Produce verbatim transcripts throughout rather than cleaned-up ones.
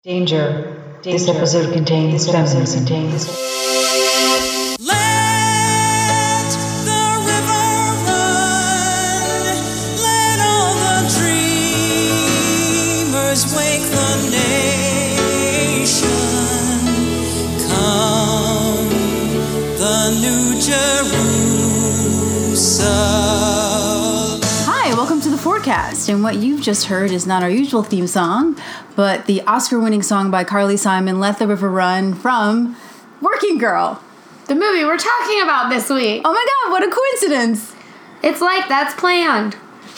Danger. Danger. This episode contains feminist contains. Let the river run. Let all the dreamers wake the nation. Come, the New Jerusalem. Hi, welcome to the Forecast, and what you've just heard is not our usual theme song, but the Oscar-winning song by Carly Simon, Let the River Run, from Working Girl. The movie we're talking about this week. Oh my god, what a coincidence! It's like that's planned.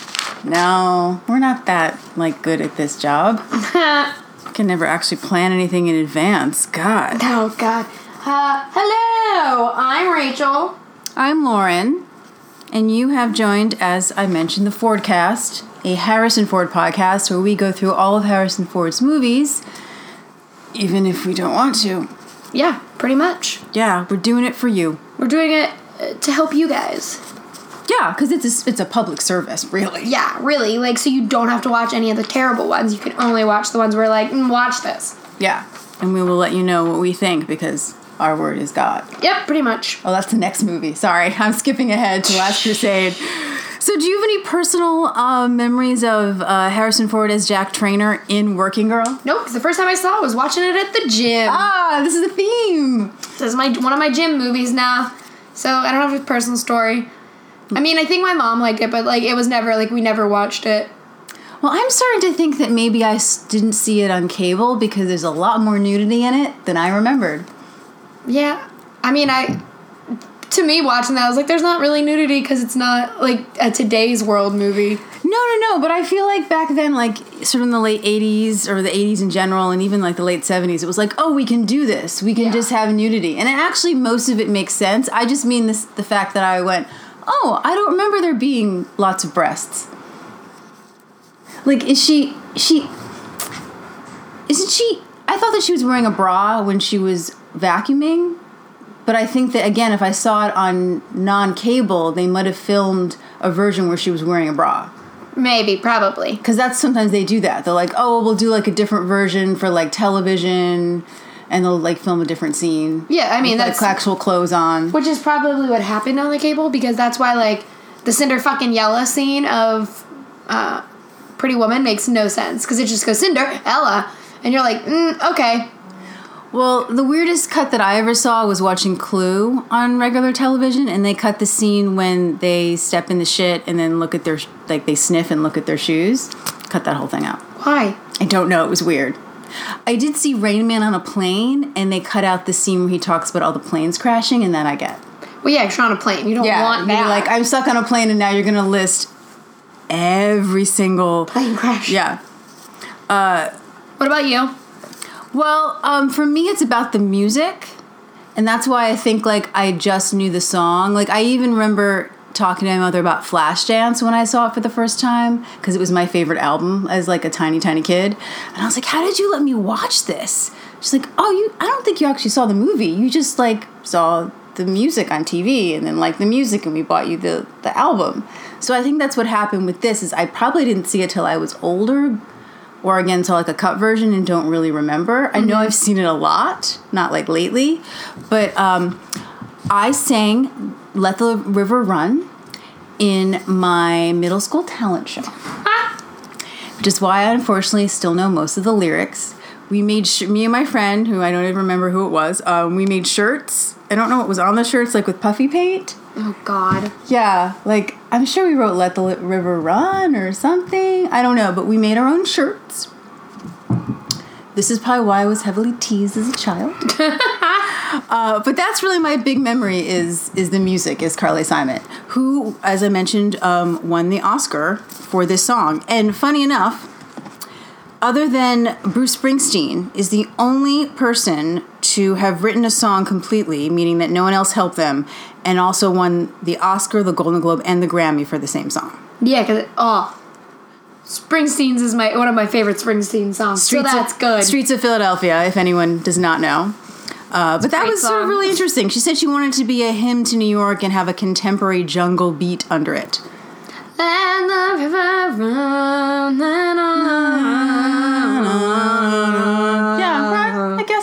No, we're not that, like, good at this job. I can never actually plan anything in advance. God. Oh, God. Uh, hello, I'm Rachel. I'm Lauren, and you have joined, as I mentioned, the Fordcast, a Harrison Ford podcast where we go through all of Harrison Ford's movies, even if we don't want to. Yeah, pretty much. Yeah, we're doing it for you. We're doing it uh, to help you guys. Yeah, because it's a, it's a public service, really. Yeah, really. Like, so you don't have to watch any of the terrible ones. You can only watch the ones where, like, mm, watch this. Yeah, and we will let you know what we think because our word is God. Yep, pretty much. Oh, that's the next movie. Sorry, I'm skipping ahead to Last Crusade. So do you have any personal uh, memories of uh, Harrison Ford as Jack Traynor in Working Girl? Nope, because the first time I saw it was watching it at the gym. Ah, this is a theme. This is my one of my gym movies now. So I don't have a personal story. I mean, I think my mom liked it, but, like, it was never, like, we never watched it. Well, I'm starting to think that maybe I s- didn't see it on cable because there's a lot more nudity in it than I remembered. Yeah. I mean, I... To me, watching that, I was like, there's not really nudity because it's not, like, a today's world movie. No, no, no, but I feel like back then, like, sort of in the late eighties, or the eighties in general, and even, like, the late seventies, it was like, oh, we can do this. We can Yeah. just have nudity. And it actually, most of it makes sense. I just mean this the fact that I went, oh, I don't remember there being lots of breasts. Like, is she, she, isn't she, I thought that she was wearing a bra when she was vacuuming. But I think that, again, if I saw it on non-cable, they might have filmed a version where she was wearing a bra. Maybe, probably. Because that's sometimes they do that. They're like, oh, we'll do, like, a different version for, like, television, and they'll, like, film a different scene. Yeah, I mean, with, that's... like, actual clothes on. Which is probably what happened on the cable, because that's why, like, the Cinder fucking Yella scene of uh, Pretty Woman makes no sense. Because it just goes, Cinder, Ella. And you're like, mm, okay. Well, the weirdest cut that I ever saw was watching Clue on regular television, and they cut the scene when they step in the shit and then look at their, like, they sniff and look at their shoes. Cut that whole thing out. Why? I don't know. It was weird. I did see Rain Man on a plane, and they cut out the scene where he talks about all the planes crashing, and that I get. Well, yeah, you're on a plane. You don't Yeah, want that. you're like, I'm stuck on a plane, and now you're going to list every single... plane crash. Yeah. What about you? Well, um, for me, it's about the music, and that's why I think, like, I just knew the song. Like, I even remember talking to my mother about Flashdance when I saw it for the first time, because it was my favorite album as, like, a tiny, tiny kid. And I was like, how did you let me watch this? She's like, oh, you. I don't think you actually saw the movie. You just, like, saw the music on T V, and then liked the music, and we bought you the, the album. So I think that's what happened with this, is I probably didn't see it till I was older, or again, saw like a cut version and don't really remember. Mm-hmm. I know I've seen it a lot, not like lately, but um, I sang Let the River Run in my middle school talent show, which is why I unfortunately still know most of the lyrics. We made, sh- me and my friend, who I don't even remember who it was, um, we made shirts. I don't know what was on the shirts, like with puffy paint. Oh, God. Yeah, like, I'm sure we wrote Let the River Run or something. I don't know, but we made our own shirts. This is probably why I was heavily teased as a child. uh, but that's really my big memory is is the music, is Carly Simon, who, as I mentioned, um, won the Oscar for this song. And funny enough, other than Bruce Springsteen, is the only person to have written a song completely, meaning that no one else helped them, and also won the Oscar, the Golden Globe, and the Grammy for the same song. Yeah, because, oh, Springsteen's is my one of my favorite Springsteen songs, Streets so that's of, good. Streets of Philadelphia, if anyone does not know. Uh, but that Great was sort of song. really interesting. She said she wanted to be a hymn to New York and have a contemporary jungle beat under it. Let the river run, let on.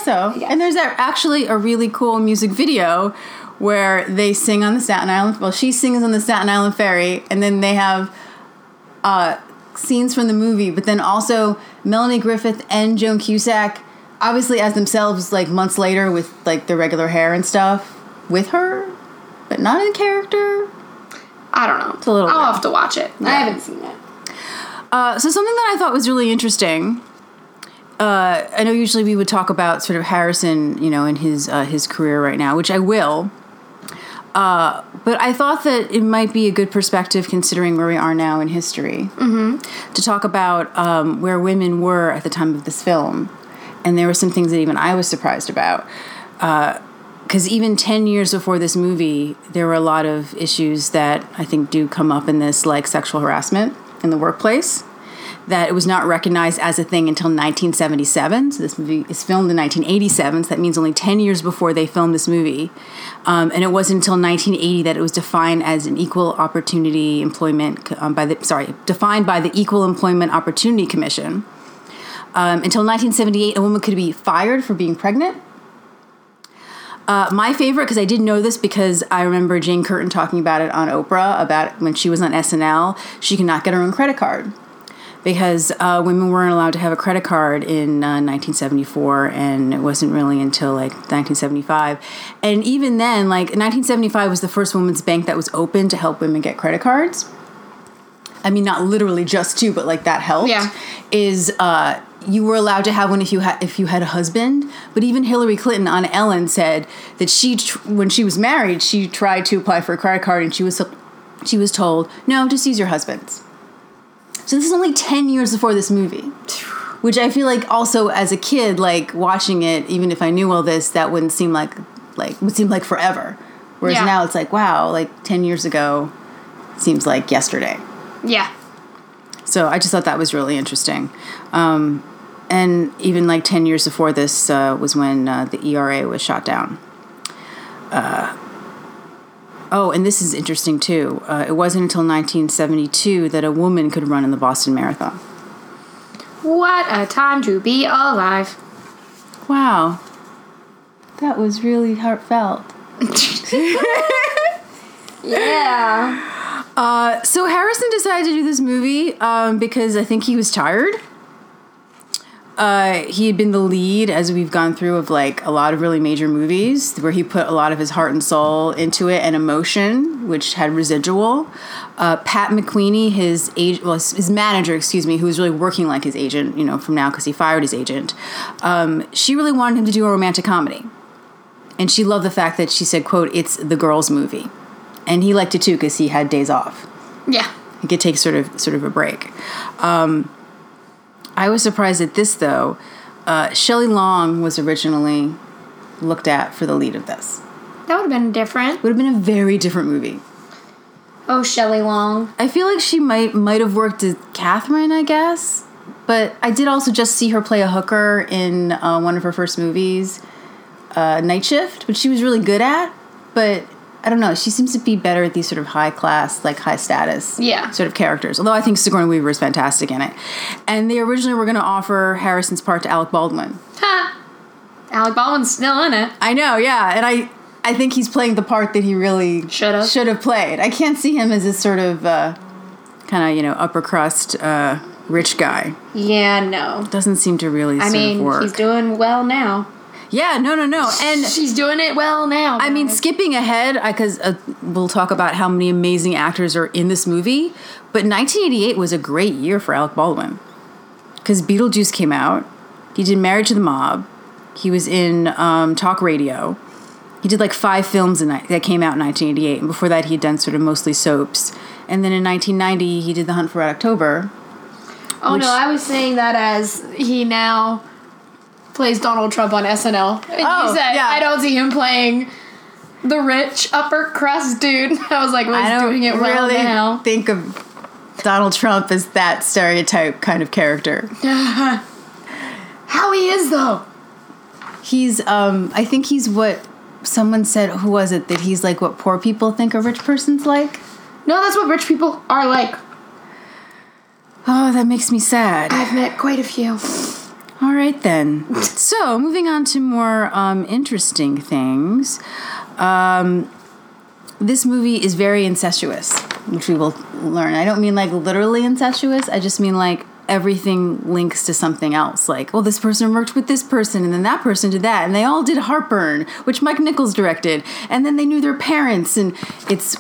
so. Yes. And there's a, actually a really cool music video where they sing on the Staten Island. Well, she sings on the Staten Island Ferry, and then they have uh, scenes from the movie. But then also Melanie Griffith and Joan Cusack, obviously as themselves, like months later with like their regular hair and stuff, with her, but not in character. I don't know. It's a little I'll weird. have to watch it. I Yeah. haven't seen it. Uh, so something that I thought was really interesting. Uh, I know usually we would talk about sort of Harrison, you know, in his uh, his career right now, which I will. Uh, but I thought that it might be a good perspective, considering where we are now in history, mm-hmm. to talk about um, where women were at the time of this film. And there were some things that even I was surprised about. Because uh, even ten years before this movie, there were a lot of issues that I think do come up in this, like sexual harassment in the workplace, that it was not recognized as a thing until nineteen seventy-seven. So this movie is filmed in nineteen eighty-seven, so that means only ten years before they filmed this movie. Um, and it wasn't until nineteen eighty that it was defined as an equal opportunity employment um, by the, sorry, defined by the Equal Employment Opportunity Commission. Um, until nineteen seventy-eight, a woman could be fired for being pregnant. Uh, my favorite, because I didn't know this because I remember Jane Curtin talking about it on Oprah, about when she was on S N L, she could not get her own credit card. Because uh, women weren't allowed to have a credit card in uh, nineteen seventy-four, and it wasn't really until like nineteen seventy-five. And even then, like nineteen seventy-five was the first women's bank that was open to help women get credit cards. I mean, not literally just to, but like that helped. Yeah. Is uh, you were allowed to have one if you had if you had a husband. But even Hillary Clinton on Ellen said that she, tr- when she was married, she tried to apply for a credit card, and she was she was told, no, just use your husband's. So this is only ten years before this movie, which I feel like also as a kid, like watching it, even if I knew all this, that wouldn't seem like, like would seem like forever. Whereas Yeah. now it's like, wow, like ten years ago seems like yesterday. Yeah. So I just thought that was really interesting. Um, and even like ten years before this uh, was when uh, the E R A was shot down. Uh, Oh, and this is interesting, too. Uh, it wasn't until nineteen seventy-two that a woman could run in the Boston Marathon. What a time to be alive. Wow. That was really heartfelt. Yeah. Uh, so Harrison decided to do this movie um, because I think he was tired. Uh, he had been the lead, as we've gone through, of like a lot of really major movies where he put a lot of his heart and soul into it and emotion, which had residual. Uh, Pat McQueenie, his age, well, his manager, excuse me, who was really working like his agent, you know, from now because he fired his agent. Um, she really wanted him to do a romantic comedy, and she loved the fact that she said, "quote It's the girls' movie," and he liked it too because he had days off. Yeah. He could take sort of sort of a break. Um, I was surprised at this, though. Uh, Shelley Long was originally looked at for the lead of this. That would have been different. Would have been a very different movie. Oh, Shelley Long. I feel like she might might have worked as Catherine, I guess. But I did also just see her play a hooker in uh, one of her first movies, uh, Night Shift, which she was really good at. But I don't know. She seems to be better at these sort of high class, like high status Yeah. sort of characters. Although I think Sigourney Weaver is fantastic in it. And they originally were going to offer Harrison's part to Alec Baldwin. Ha! Alec Baldwin's still in it. I know, yeah. And I, I think he's playing the part that he really Should've. should have played. I can't see him as this sort of uh, kind of, you know, upper crust uh, rich guy. Yeah, no. Doesn't seem to really I sort mean, of work. he's doing well now. Yeah, no, no, no. And She's doing it well now. I mean, guys. skipping ahead, because uh, we'll talk about how many amazing actors are in this movie, but nineteen eighty-eight was a great year for Alec Baldwin. Because Beetlejuice came out. He did Married to the Mob. He was in um, Talk Radio. He did like five films in, that came out in nineteen eighty-eight. And before that, he had done sort of mostly soaps. And then in nineteen ninety, he did The Hunt for Red October. Oh, which- no, I was saying that as he now plays Donald Trump on S N L. And Oh, you said, yeah. I don't see him playing the rich upper crust dude. I was like, well, I he's don't doing it well really now. think of Donald Trump as that stereotype kind of character. How he is, though. He's, um, I think he's what someone said, who was it, that he's like what poor people think a rich person's like? No, that's what rich people are like. Oh, that makes me sad. I've met quite a few. All right, then. So, moving on to more um, interesting things. Um, this movie is very incestuous, which we will learn. I don't mean like literally incestuous. I just mean like everything links to something else. Like, well, this person worked with this person, and then that person did that, and they all did Heartburn, which Mike Nichols directed, and then they knew their parents, and it's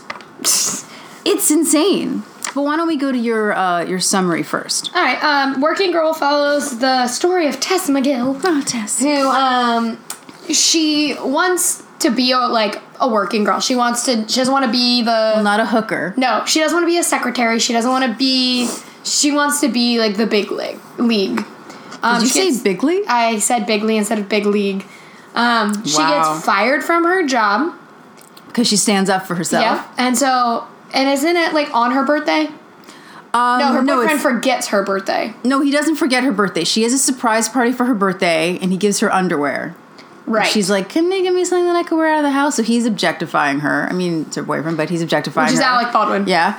it's insane. But why don't we go to your uh, your summary first? All right. Um, Working Girl follows the story of Tess McGill. Oh, Tess. Who, um, she wants to be a, like a working girl. She wants to. She doesn't want to be the. Well, not a hooker. No, she doesn't want to be a secretary. She doesn't want to be. She wants to be like the big league. League. Um, Did you she say gets- big league? I said big league instead of big league. Um, she Wow. gets fired from her job. Because she stands up for herself. Yeah, and so and isn't it like on her birthday? Um, No, her no, boyfriend it's- forgets her birthday. No, he doesn't forget her birthday. She has a surprise party for her birthday, and he gives her underwear. Right. She's like, can they give me something that I could wear out of the house? So he's objectifying her. I mean, it's her boyfriend, but he's objectifying Which is her. Alec Baldwin. Yeah.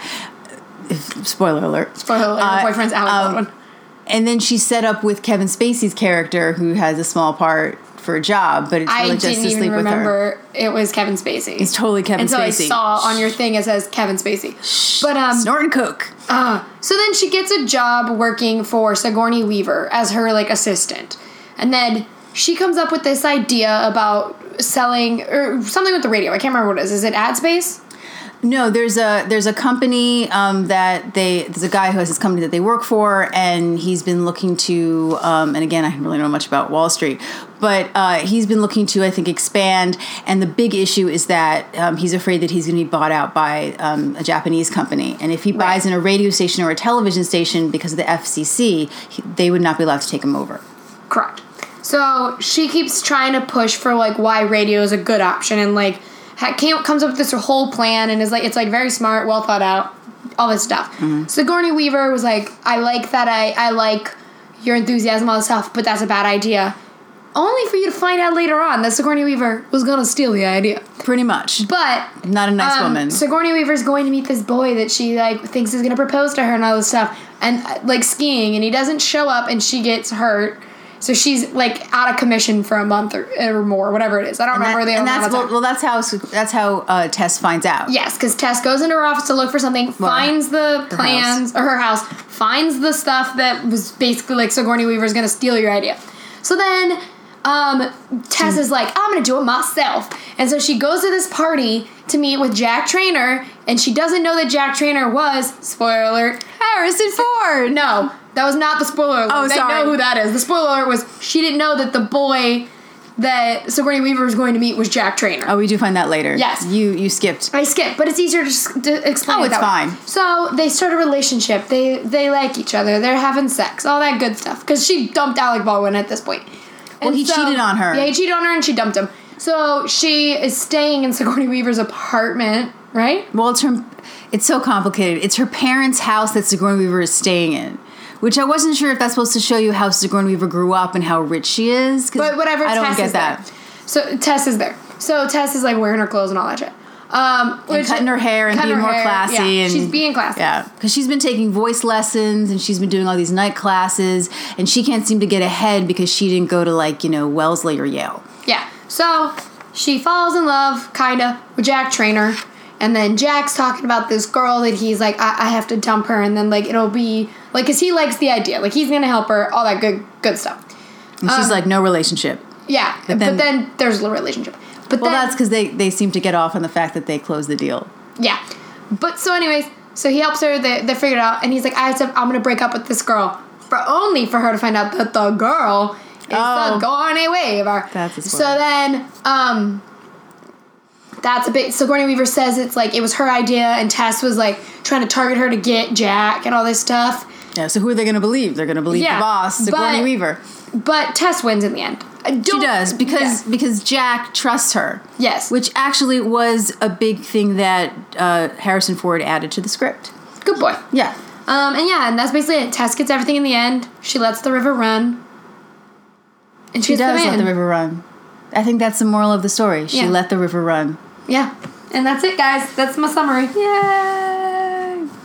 If, spoiler alert. Spoiler alert, her Uh, boyfriend's Alec um, Baldwin. And then she's set up with Kevin Spacey's character, who has a small part for a job, but it's I really just didn't to even sleep with her. remember it was Kevin Spacey. It's totally Kevin Until Spacey. I saw on your thing it says Kevin Spacey. But um Snorting coke. uh, so then she gets a job working for Sigourney Weaver as her like assistant. And then she comes up with this idea about selling or something with the radio. I can't remember what it is. Is it AdSpace? No, there's a there's a company um, that they there's a guy who has this company that they work for, and he's been looking to um, and again I don't really know much about Wall Street, but uh, he's been looking to I think expand, and the big issue is that um, he's afraid that he's going to be bought out by um, a Japanese company, and if he buys in a radio station or a television station because of the F C C, he, they would not be allowed to take him over. Correct. So she keeps trying to push for like why radio is a good option and like ha- came, comes up with this whole plan and is like it's like very smart, well thought out, all this stuff. Mm-hmm. Sigourney Weaver was like, I like that I I like your enthusiasm, all this stuff, but that's a bad idea. Only for you to find out later on that Sigourney Weaver was gonna steal the idea. Pretty much, But not a nice um, woman. Sigourney Weaver's going to meet this boy that she like thinks is gonna propose to her and all this stuff, and uh, like skiing, and he doesn't show up, and she gets hurt. So she's like out of commission for a month or, or more, whatever it is. I don't And, remember that, the and amount that's of well, time. well, that's how that's how uh, Tess finds out. Yes, because Tess goes into her office to look for something, finds the her plans, or her house, finds the stuff that was basically like Sigourney Weaver's gonna steal your idea. So then um, Tess is like, I'm gonna do it myself. And so she goes to this party to meet with Jack Traynor, and she doesn't know that Jack Traynor was, spoiler alert, Harrison Ford. no, that was not the spoiler alert. Oh, they sorry. know who that is. The spoiler alert was she didn't know that the boy that Sigourney Weaver was going to meet was Jack Traynor. Oh, we do find that later. Yes. You you skipped. I skipped, but it's easier to, just to explain. Oh, it it's that way. fine. So they start a relationship. They they like each other. They're having sex. All that good stuff. Because she dumped Alec Baldwin at this point. Well, And he cheated on her. Yeah, he cheated on her, and she dumped him. So she is staying in Sigourney Weaver's apartment, right? Well, it's her. It's so complicated. It's her parents' house that Sigourney Weaver is staying in, which I wasn't sure if that's supposed to show you how Sigourney Weaver grew up and how rich she is. 'cause But whatever. I don't Tess get is that. There. So Tess is there. So Tess is like wearing her clothes and all that shit. Um, And which- cutting her hair and cutting being her more hair, classy. yeah, and she's being classy. Yeah, because she's been taking voice lessons and she's been doing all these night classes, and she can't seem to get ahead because she didn't go to like you know Wellesley or Yale. Yeah. So she falls in love, kinda, with Jack Traynor. And then Jack's talking about this girl that he's like, I, I have to dump her. And then, like, it'll be, like, because he likes the idea. Like, he's going to help her, all that good good stuff. And she's Um, like, no relationship. Yeah. But then- then, there's a relationship. But Well, then, that's because they, they seem to get off on the fact that they closed the deal. yeah. But so, anyways, so he helps her. They, they figure it out. And he's like, I have to, I'm going to break up with this girl. For only for her to find out that the girl is Oh. Sigourney Weaver. That's a So spoiler. then, um... That's a bit. Sigourney Weaver says it's like it was her idea, and Tess was like trying to target her to get Jack and all this stuff. Yeah. So who are they going to believe? They're going to believe Yeah, the boss, Sigourney but- Weaver. But Tess wins in the end. I She don't- does because yeah. because Jack trusts her. Yes. Which actually was a big thing that uh, Harrison Ford added to the script. Good boy. Yeah. Um, and yeah, and that's basically it. Tess gets everything in the end. She lets the river run. And She she's the does let man. the river run. I think that's the moral of the story. She Yeah. let the river run. Yeah. And that's it, guys. That's my summary. Yay!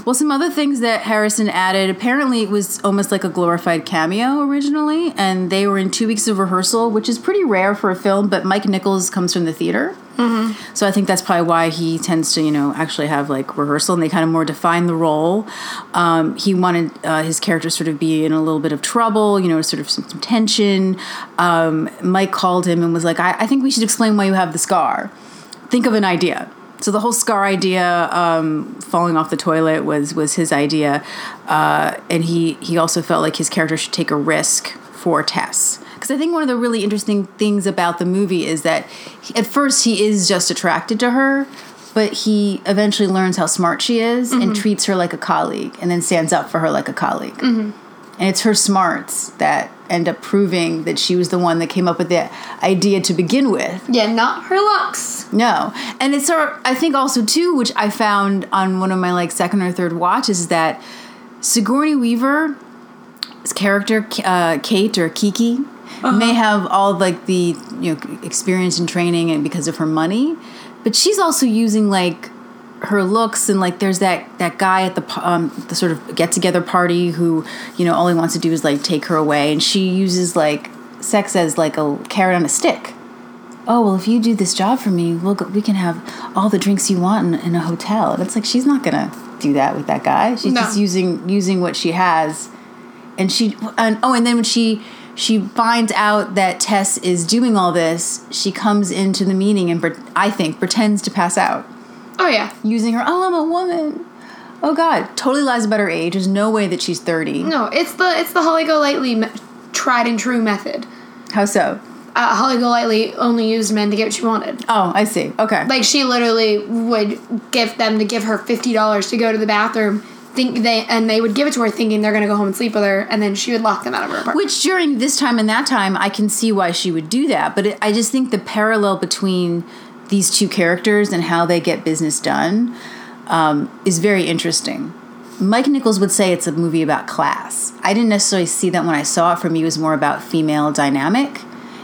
Well, some other things that Harrison added, apparently it was almost like a glorified cameo originally, and they were in two weeks of rehearsal, which is pretty rare for a film, but Mike Nichols comes from the theater. Mm-hmm. So I think that's probably why he tends to, you know, actually have like rehearsal, and they kind of more define the role. Um, he wanted uh, his character sort of be in a little bit of trouble, you know, sort of some, some tension. Um, Mike called him and was like, I, I think we should explain why you have the scar. Think of an idea. So the whole scar idea, um, falling off the toilet, was was his idea, uh, and he he also felt like his character should take a risk for Tess. Because I think one of the really interesting things about the movie is that he, at first he is just attracted to her, but he eventually learns how smart she is mm-hmm. and treats her like a colleague, and then stands up for her like a colleague. Mm-hmm. And it's her smarts that end up proving that she was the one that came up with the idea to begin with. Yeah, not her looks. No. And it's her, I think also too, which I found on one of my like second or third watches, is that Sigourney Weaver's character, uh, Kate or Kiki, uh-huh. may have all like the, you know, experience and training and because of her money, but she's also using like her looks, and like there's that that guy at the um the sort of get together party who, you know, all he wants to do is like take her away, and she uses like sex as like a carrot on a stick. Oh, well, if you do this job for me, we'll go, we can have all the drinks you want in, in a hotel. And it's like she's not gonna do that with that guy. She's no. just using using what she has, and she and oh, and then when she she finds out that Tess is doing all this, she comes into the meeting and I think pretends to pass out. Oh, yeah. Using her, oh, I'm a woman. Oh, God. Totally lies about her age. There's no way that she's thirty. No, it's the it's the Holly Golightly me- tried and true method. How so? Uh, Holly Golightly only used men to get what she wanted. Oh, I see. Okay. Like, she literally would give them to give her fifty dollars to go to the bathroom, think they and they would give it to her thinking they're going to go home and sleep with her, and then she would lock them out of her apartment. Which, during this time and that time, I can see why she would do that. But it, I just think the parallel between these two characters and how they get business done um, is very interesting. Mike Nichols would say it's a movie about class. I didn't necessarily see that when I saw it. For me, it was more about female dynamic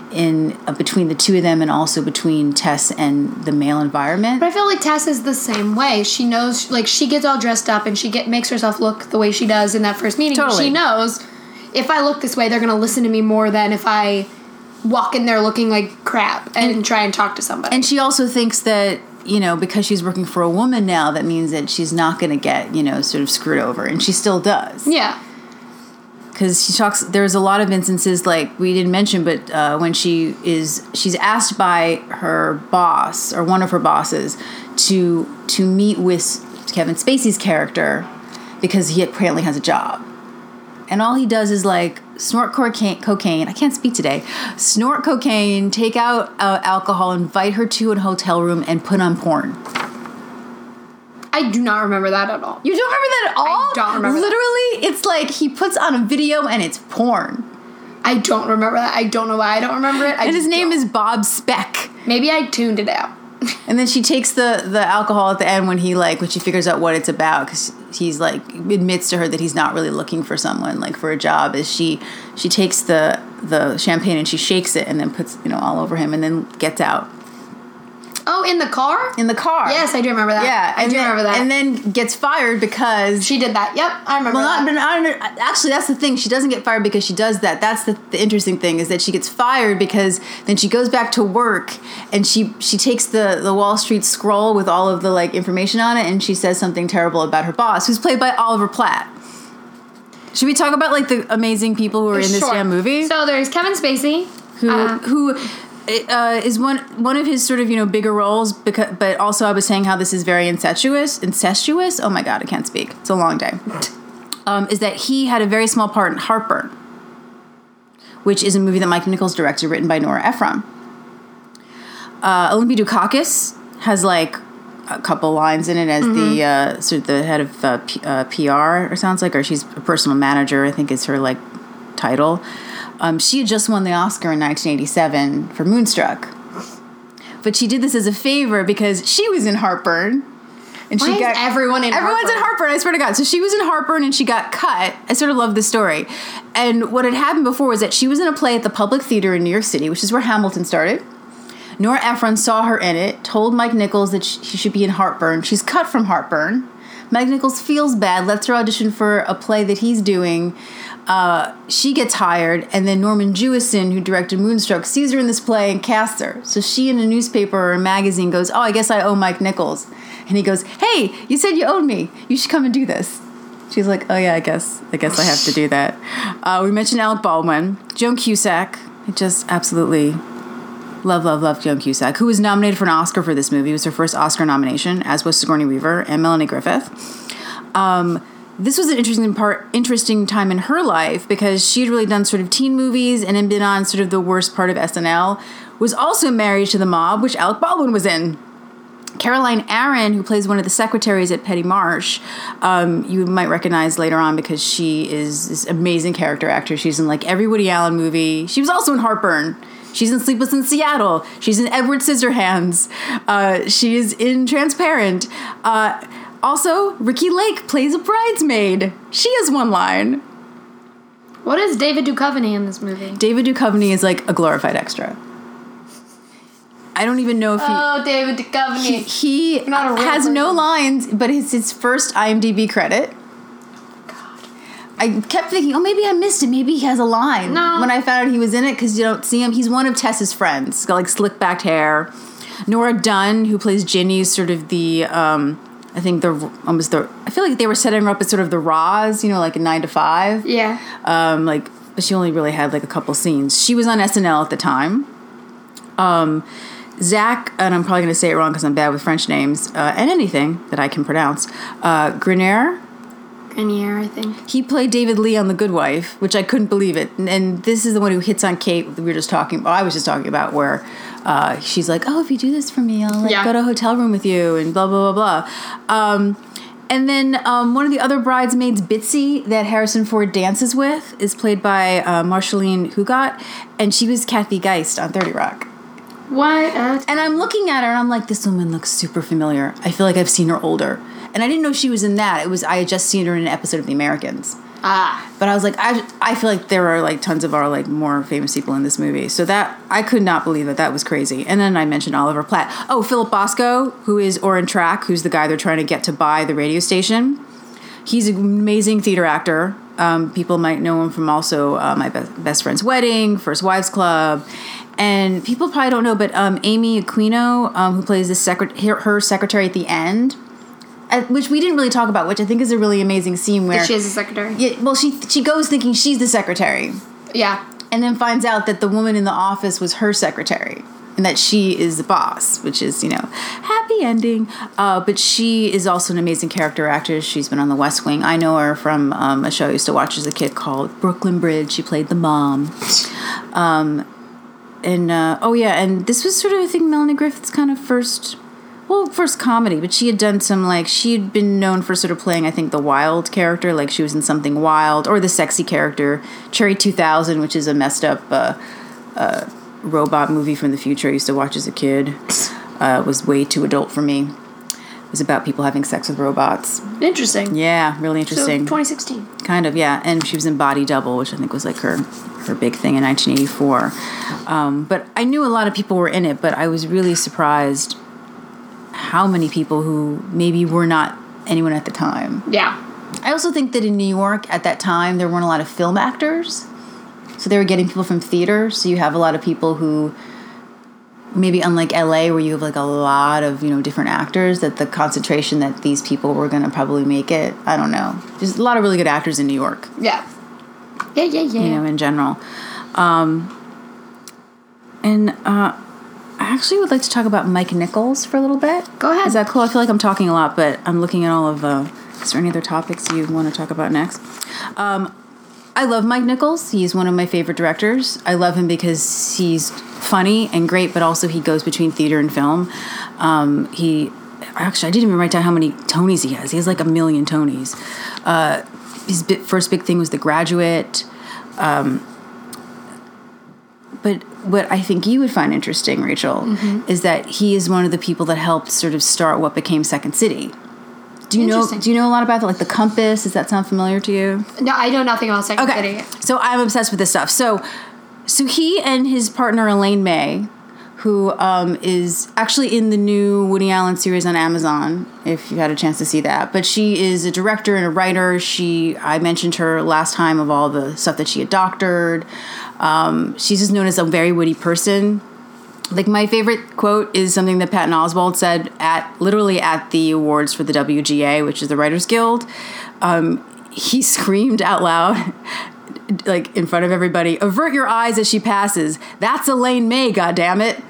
in uh, between the two of them, and also between Tess and the male environment. But I feel like Tess is the same way. She knows, like, she gets all dressed up and she get makes herself look the way she does in that first meeting. Totally. She knows if I look this way, they're going to listen to me more than if I walk in there looking like crap and, and try and talk to somebody. And she also thinks that, you know, because she's working for a woman now, that means that she's not going to get, you know, sort of screwed over. And she still does. Yeah. Because she talks, there's a lot of instances, like we didn't mention, but uh, when she is, she's asked by her boss, or one of her bosses, to to meet with Kevin Spacey's character because he apparently has a job. And all he does is like snort cocaine, cocaine. I can't speak today. Snort cocaine, take out uh, alcohol, invite her to a hotel room, and put on porn. I do not remember that at all. You don't remember that at all? I don't remember Literally, that. It's like he puts on a video and it's porn. I don't remember that. I don't know why I don't remember it. I and his name don't. is Bob Speck. Maybe I tuned it out. And then she takes the, the alcohol at the end when he like when she figures out what it's about, because he's like admits to her that he's not really looking for someone like for a job. Is she she takes the the champagne and she shakes it and then puts, you know, all over him and then gets out. Oh, in the car? In the car. Yes, I do remember that. Yeah, I do then, remember that. And then gets fired because she did that. Yep, I remember well, that. Not, not, actually, that's the thing. She doesn't get fired because she does that. That's the, the interesting thing, is that she gets fired because then she goes back to work and she she takes the, the Wall Street Scroll with all of the like information on it, and she says something terrible about her boss, who's played by Oliver Platt. Should we talk about like the amazing people who are in this sure. damn movie? So there's Kevin Spacey, who uh, who. Uh, is one one of his sort of, you know, bigger roles, because, but also I was saying how this is very incestuous. Incestuous? Oh my God, I can't speak. It's a long day. Um, is that he had a very small part in Heartburn, which is a movie that Mike Nichols directed, written by Nora Ephron. Uh, Olympia Dukakis has like a couple lines in it as mm-hmm. the uh, sort of the head of uh, P- uh, P R, or sounds like, or she's a personal manager, I think is her like title. Um, she had just won the Oscar in nineteen eighty-seven for Moonstruck. But she did this as a favor because she was in Heartburn. And Why she is got, everyone in everyone's Heartburn? in Heartburn, I swear to God. So she was in Heartburn and she got cut. I sort of love this story. And what had happened before was that she was in a play at the Public Theater in New York City, which is where Hamilton started. Nora Ephron saw her in it, told Mike Nichols that she should be in Heartburn. She's cut from Heartburn. Mike Nichols feels bad, lets her audition for a play that he's doing. Uh, she gets hired, and then Norman Jewison, who directed Moonstruck, sees her in this play and casts her. So she, in a newspaper or a magazine, goes, oh, I guess I owe Mike Nichols. And he goes, hey, you said you owed me. You should come and do this. She's like, oh, yeah, I guess. I guess I have to do that. Uh, we mentioned Alec Baldwin. Joan Cusack. I just absolutely love, love, love Joan Cusack, who was nominated for an Oscar for this movie. It was her first Oscar nomination, as was Sigourney Weaver and Melanie Griffith. Um... This was an interesting part, interesting time in her life because she had really done sort of teen movies and had been on sort of the worst part of S N L. Was also married to the mob, which Alec Baldwin was in. Caroline Aaron, who plays one of the secretaries at Petty Marsh, um, you might recognize later on because she is this amazing character actor. She's in like every Woody Allen movie. She was also in Heartburn. She's in Sleepless in Seattle. She's in Edward Scissorhands. Uh, she is in Transparent. Uh, Also, Ricky Lake plays a bridesmaid. She has one line. What is David Duchovny in this movie? David Duchovny is like a glorified extra. I don't even know if he... Oh, David Duchovny. He, he Not a real has person. no lines, but it's his first IMDb credit. God. I kept thinking, oh, maybe I missed it. Maybe he has a line. No. When I found out he was in it, because you don't see him. He's one of Tess's friends. He's got like slick-backed hair. Nora Dunn, who plays Ginny, is sort of the... Um, I think the almost the I feel like they were setting her up as sort of the Roz, you know, like a nine to five. Yeah. Um, like, but she only really had like a couple scenes. She was on S N L at the time. Um, Zach, and I'm probably going to say it wrong because I'm bad with French names uh, and anything that I can pronounce. Uh, Grenier. Grenier, I think. He played David Lee on The Good Wife, which I couldn't believe it. And, and this is the one who hits on Kate. We were just talking. I was just talking about where. Uh, she's like, oh, if you do this for me, I'll like, yeah. go to a hotel room with you and blah, blah, blah, blah. Um, and then um, one of the other bridesmaids, Bitsy, that Harrison Ford dances with, is played by uh, Marceline Hugot, and she was Kathy Geist on thirty Rock. What? Uh, And I'm looking at her, and I'm like, this woman looks super familiar. I feel like I've seen her older. And I didn't know she was in that. It was I had just seen her in an episode of The Americans. ah. But I was like, I, I feel like there are like tons of our like more famous people in this movie. So that I could not believe that. That was crazy. And then I mentioned Oliver Platt. Oh, Philip Bosco, who is Oren Track, who's the guy they're trying to get to buy the radio station. He's an amazing theater actor. Um, people might know him from also uh, My Be- Best Friend's Wedding, First Wives Club. And people probably don't know, but um, Amy Aquino, um, who plays the secret- her, her secretary at the end, uh, which we didn't really talk about, which I think is a really amazing scene where... That she is a secretary. Yeah, well, she she goes thinking she's the secretary, Yeah. and then finds out that the woman in the office was her secretary, and that she is the boss, which is, you know, happy ending. Uh, but she is also an amazing character actress. She's been on The West Wing. I know her from um, a show I used to watch as a kid called Brooklyn Bridge. She played the mom. Um, and, uh, oh, yeah, and this was sort of, I think, Melanie Griffith's kind of first... Well, first comedy, but she had done some, like, she had been known for sort of playing, I think, the wild character, like she was in Something Wild, or the sexy character, Cherry two thousand, which is a messed up uh, uh, robot movie from the future I used to watch as a kid. Uh, was way too adult for me. It was about people having sex with robots. Interesting. Yeah, really interesting. So twenty sixteen. Kind of, yeah. And she was in Body Double, which I think was like her her big thing in nineteen eighty-four. Um, but I knew a lot of people were in it, but I was really surprised how many people who maybe were not anyone at the time. Yeah. I also think that in New York at that time, there weren't a lot of film actors. So they were getting people from theater. So you have a lot of people who, maybe unlike L A where you have like a lot of, you know, different actors, that the concentration that these people were going to probably make it, I don't know. There's a lot of really good actors in New York. Yeah. Yeah, yeah, yeah. You know, in general. Um, and, uh, I actually would like to talk about Mike Nichols for a little bit. Go ahead. Is that cool? I feel like I'm talking a lot, but I'm looking at all of... Uh, is there any other topics you want to talk about next? Um, I love Mike Nichols. He's one of my favorite directors. I love him because he's funny and great, but also he goes between theater and film. Um, he... Actually, I didn't even write down how many Tonys he has. He has like a million Tonys. Uh, his bi- first big thing was The Graduate. Um, but what I think you would find interesting, Rachel, mm-hmm. is that he is one of the people that helped sort of start what became Second City. Do you know? Do you know a lot about that? Like The Compass? Does that sound familiar to you? No, I know nothing about Second okay. City. So I'm obsessed with this stuff. So, so he and his partner Elaine May, who um, is actually in the new Woody Allen series on Amazon, if you had a chance to see that. But she is a director and a writer. She, I mentioned her last time of all the stuff that she had doctored. Um, she's just known as a very witty person. Like, my favorite quote is something that Patton Oswalt said at literally at the awards for the W G A, which is the Writers Guild. Um, he screamed out loud, like in front of everybody, "Avert your eyes as she passes. That's Elaine May, goddammit."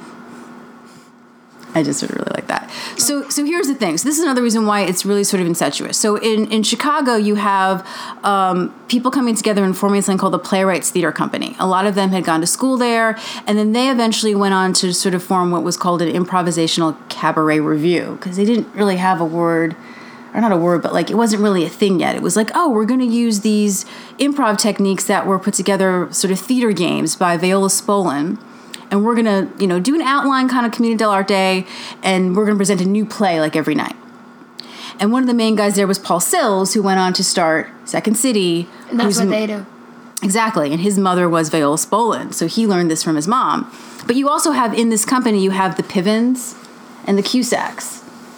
I just sort of really like that. So so here's the thing. So this is another reason why it's really sort of incestuous. So in, in Chicago, you have um, people coming together and forming something called the Playwrights Theater Company. A lot of them had gone to school there, and then they eventually went on to sort of form what was called an improvisational cabaret review, because they didn't really have a word, or not a word, but like it wasn't really a thing yet. It was like, oh, we're going to use these improv techniques that were put together, sort of theater games by Viola Spolin. And we're going to, you know, do an outline kind of Commedia dell'arte, and we're going to present a new play like every night. And one of the main guys there was Paul Sills, who went on to start Second City. And that's what they do. Exactly. And his mother was Viola Spolin. So he learned this from his mom. But you also have in this company, you have the Pivens and the Cusacks,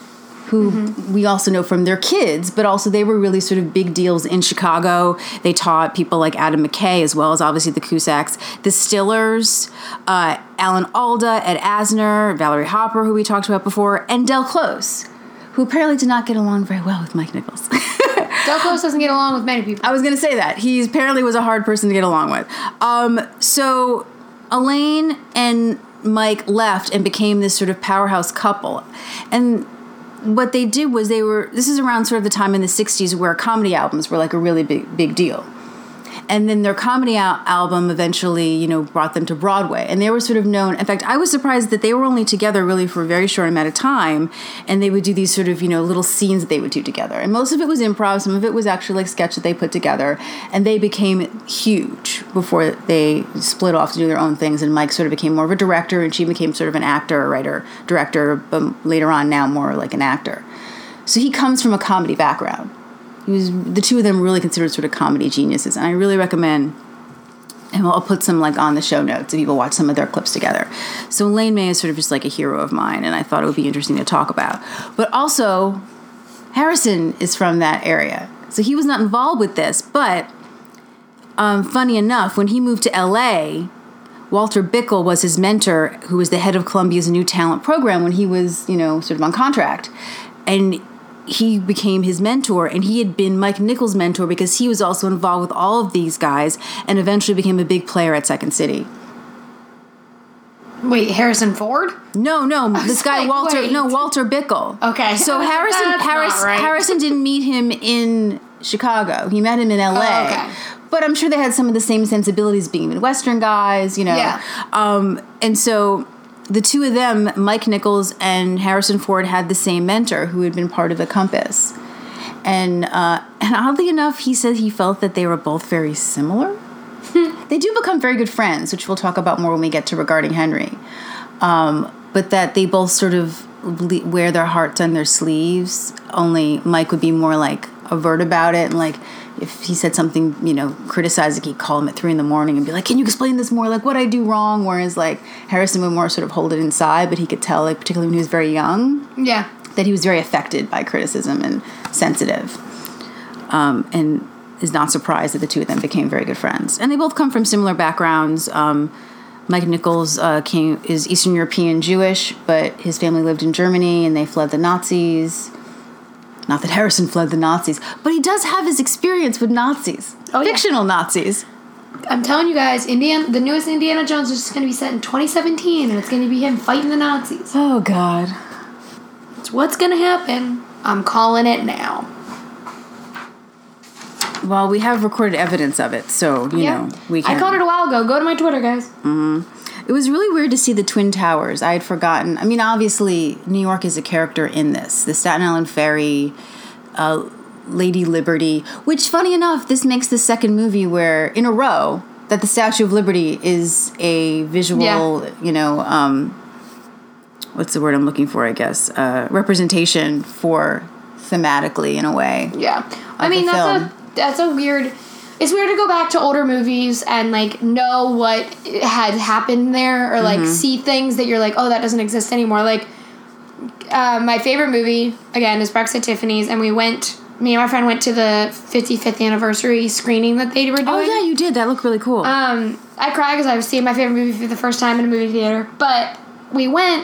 who mm-hmm. we also know from their kids, but also they were really sort of big deals in Chicago. They taught people like Adam McKay, as well as obviously the Cusacks, the Stillers, uh, Alan Alda, Ed Asner, Valerie Hopper, who we talked about before, and Del Close, who apparently did not get along very well with Mike Nichols. Del Close doesn't get along with many people. I was going to say that. He apparently was a hard person to get along with. Um, so Elaine and Mike left and became this sort of powerhouse couple. And what they did was they were, this is around sort of the time in the sixties where comedy albums were like a really big, big deal. And then their comedy al- album eventually, you know, brought them to Broadway. And they were sort of known. In fact, I was surprised that they were only together really for a very short amount of time. And they would do these sort of, you know, little scenes that they would do together. And most of it was improv. Some of it was actually like sketch that they put together. And they became huge before they split off to do their own things. And Mike sort of became more of a director, and she became sort of an actor, a writer, director, but later on now more like an actor. So he comes from a comedy background. He was, the two of them really considered sort of comedy geniuses, and I really recommend, and I'll put some like on the show notes if people watch some of their clips together. So Elaine May is sort of just like a hero of mine, and I thought it would be interesting to talk about. But also, Harrison is from that area, so he was not involved with this, but um, funny enough, when he moved to L A, Walter Bickel was his mentor, who was the head of Columbia's New Talent program when he was, you know, sort of on contract, and he became his mentor, and he had been Mike Nichols' mentor because he was also involved with all of these guys and eventually became a big player at Second City. Wait, Harrison Ford? No, no, this guy like, Walter, wait. no, Walter Bickel. Okay. So Harrison That's Harris, not right. Harrison didn't meet him in Chicago. He met him in L A. Oh, okay. But I'm sure they had some of the same sensibilities, being Midwestern guys, you know. Yeah. Um, and so the two of them, Mike Nichols and Harrison Ford, had the same mentor who had been part of the Compass. And uh, and oddly enough, he said he felt that they were both very similar. They do become very good friends, which we'll talk about more when we get to Regarding Henry. Um, but that they both sort of le- wear their hearts on their sleeves, only Mike would be more like overt about it, and like if he said something, you know, criticizing, he'd call him at three in the morning and be like, "Can you explain this more? Like, what I do wrong?" Whereas, like, Harrison would more sort of hold it inside, but he could tell, like, particularly when he was very young, Yeah. that he was very affected by criticism and sensitive, um, and is not surprised that the two of them became very good friends. And they both come from similar backgrounds. Um, Mike Nichols uh, came is Eastern European Jewish, but his family lived in Germany, and they fled the Nazis. Not that Harrison fled the Nazis, but he does have his experience with Nazis. Oh, yeah. Fictional Nazis. I'm telling you guys, Indiana, the newest Indiana Jones is just going to be set in twenty seventeen, and it's going to be him fighting the Nazis. Oh, God. It's what's going to happen. I'm calling it now. Well, we have recorded evidence of it, so, you Yeah. know, we can... I called it a while ago. Go to my Twitter, guys. It was really weird to see the Twin Towers. I had forgotten. I mean, obviously, New York is a character in this. The Staten Island Ferry, uh, Lady Liberty, which, funny enough, this makes the second movie where, in a row, that the Statue of Liberty is a visual, Yeah. you know, um, what's the word I'm looking for, I guess, uh, representation for thematically, in a way. Yeah. I Of mean, the that's film. a that's a weird... it's weird to go back to older movies and like know what had happened there, or like Mm-hmm. see things that you're like, oh, that doesn't exist anymore. Like uh, my favorite movie again is Breakfast at Tiffany's, and we went. Me and my friend went to the fifty-fifth anniversary screening that they were doing. Oh yeah, you did. That looked really cool. Um, I cried because I was seeing my favorite movie for the first time in a movie theater. But we went,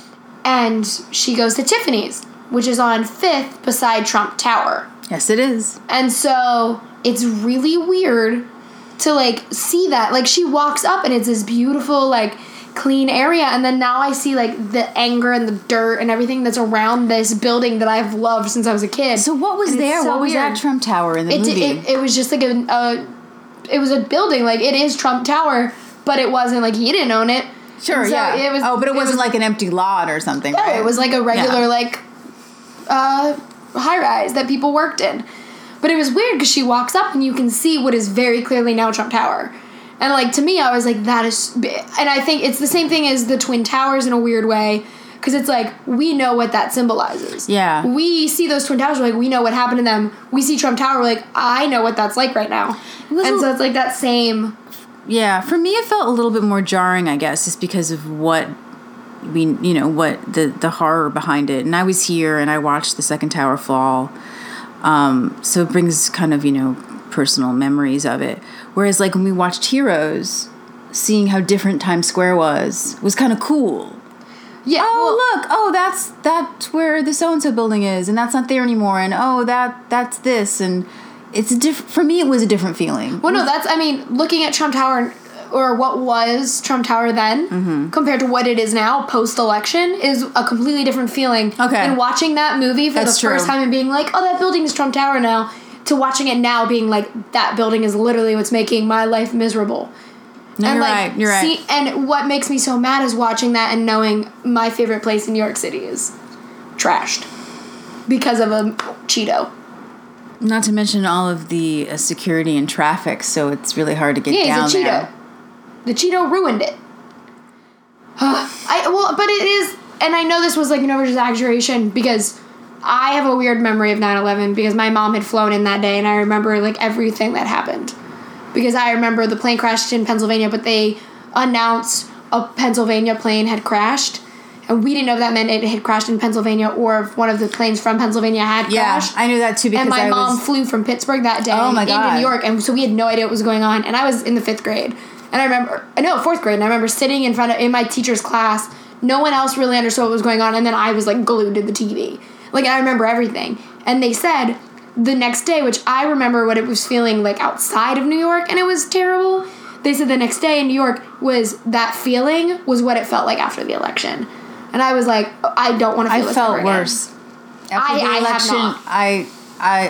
and she goes to Tiffany's, which is on Fifth beside Trump Tower. Yes, it is. And so it's really weird to like see that. Like she walks up and it's this beautiful like clean area, and then now I see like the anger and the dirt and everything that's around this building that I've loved since I was a kid. So what was And it's there? so what was weird. that Trump Tower in the It, movie? it, it was just like a, a, it was a building. Like it is Trump Tower, but it wasn't like he didn't own it. sure, And so yeah. It was, oh, but it, wasn't was, like an empty lot or something. No, right? it was like a regular Yeah. like uh, high rise that people worked in. But it was weird because she walks up and you can see what is very clearly now Trump Tower. And like to me, I was like, that is, and I think it's the same thing as the Twin Towers in a weird way, because it's like we know what that symbolizes. Yeah. we see those Twin Towers, we're like we know what happened to them. We see Trump Tower, we're like I know what that's like right now. was And a- so it's like that same. Yeah, for me, it felt a little bit more jarring, I guess, just because of what we, you know, what the the horror behind it. And I was here, and I watched the second tower fall, um, so it brings kind of, you know, personal memories of it. Whereas, like when we watched Heroes, seeing how different Times Square was was kind of cool. Yeah. Oh, well, look! Oh, that's that's where the so and so building is, and that's not there anymore. And oh, that that's this, and it's a diff- for me, it was a different feeling. Well, no, that's, I mean, looking at Trump Tower, or what was Trump Tower then, Mm-hmm. compared to what it is now, post-election, is a completely different feeling. Okay. And watching that movie for That's the true. first time and being like, oh, that building is Trump Tower now, to watching it now being like, that building is literally what's making my life miserable. No, and you're like, right. You're right. see, and what makes me so mad is watching that and knowing my favorite place in New York City is trashed because of a Cheeto. Not to mention all of the uh, security and traffic, so it's really hard to get Yeah, down he's a Cheeto. there. The Cheeto ruined it. I well, but it is, and I know this was like an over-exaggeration because I have a weird memory of nine eleven because my mom had flown in that day, and I remember like everything that happened. Because I remember the plane crashed in Pennsylvania, but they announced a Pennsylvania plane had crashed, and we didn't know if that meant it had crashed in Pennsylvania or if one of the planes from Pennsylvania had Yeah, crashed. I knew that too because And my I mom was. flew from Pittsburgh that day Oh my into God. New York, and so we had no idea what was going on. And I was in the fifth grade, and I remember, no, fourth grade, and I remember sitting in front of in my teacher's class. No one else really understood what was going on, and then I was like glued to the T V. Like I remember everything. And they said the next day, which I remember what it was feeling like outside of New York, and it was terrible. They said the next day in New York was that feeling was what it felt like after the election. And I was like, I don't want to feel I this felt ever again. worse. After I- the I have election, not. I, I,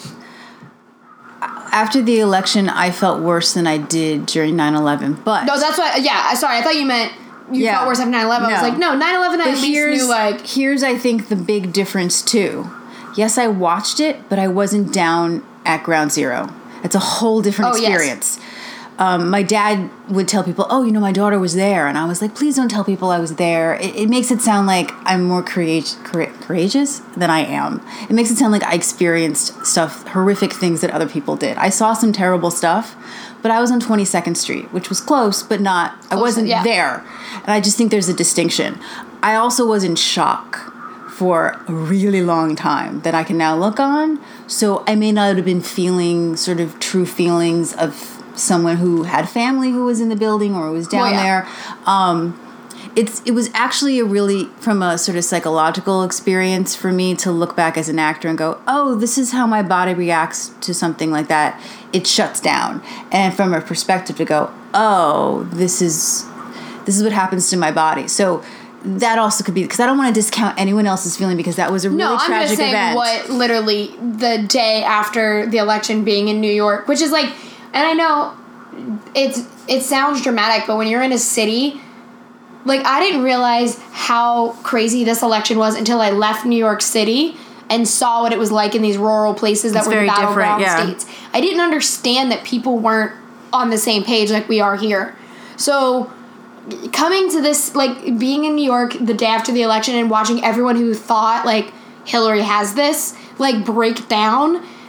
after the election, I felt worse than I did during nine eleven. But No, that's what, yeah, sorry, I thought you meant you Yeah. felt worse after nine eleven. I was No. like, no, nine eleven I But at least here's, knew, like, here's, I think, the big difference, too. Yes, I watched it, but I wasn't down at ground zero. It's a whole different Oh, yes. experience. Um, my dad would tell people, oh, you know, my daughter was there. And I was like, please don't tell people I was there. It, it makes it sound like I'm more courage, coura- courageous than I am. It makes it sound like I experienced stuff, horrific things that other people did. I saw some terrible stuff, but I was on twenty-second Street, which was close, but not, I wasn't yeah. there. And I just think there's a distinction. I also was in shock for a really long time that I can now look on. So I may not have been feeling sort of true feelings of someone who had family who was in the building or was down Well, yeah. there. Um, it's it was actually a really, from a sort of psychological experience for me to look back as an actor and go, oh, this is how my body reacts to something like that. It shuts down. And from a perspective to go, oh, this is this is what happens to my body. So that also could be, because I don't want to discount anyone else's feeling, because that was a really no, I'm tragic just saying event. what literally the day after the election being in New York, which is like, and I know it's it sounds dramatic, but when you're in a city, like I didn't realize how crazy this election was until I left New York City and saw what it was like in these rural places that It's were the very different, battleground yeah. states. I didn't understand that people weren't on the same page like we are here. So coming to this, like being in New York the day after the election and watching everyone who thought like Hillary has this like break down,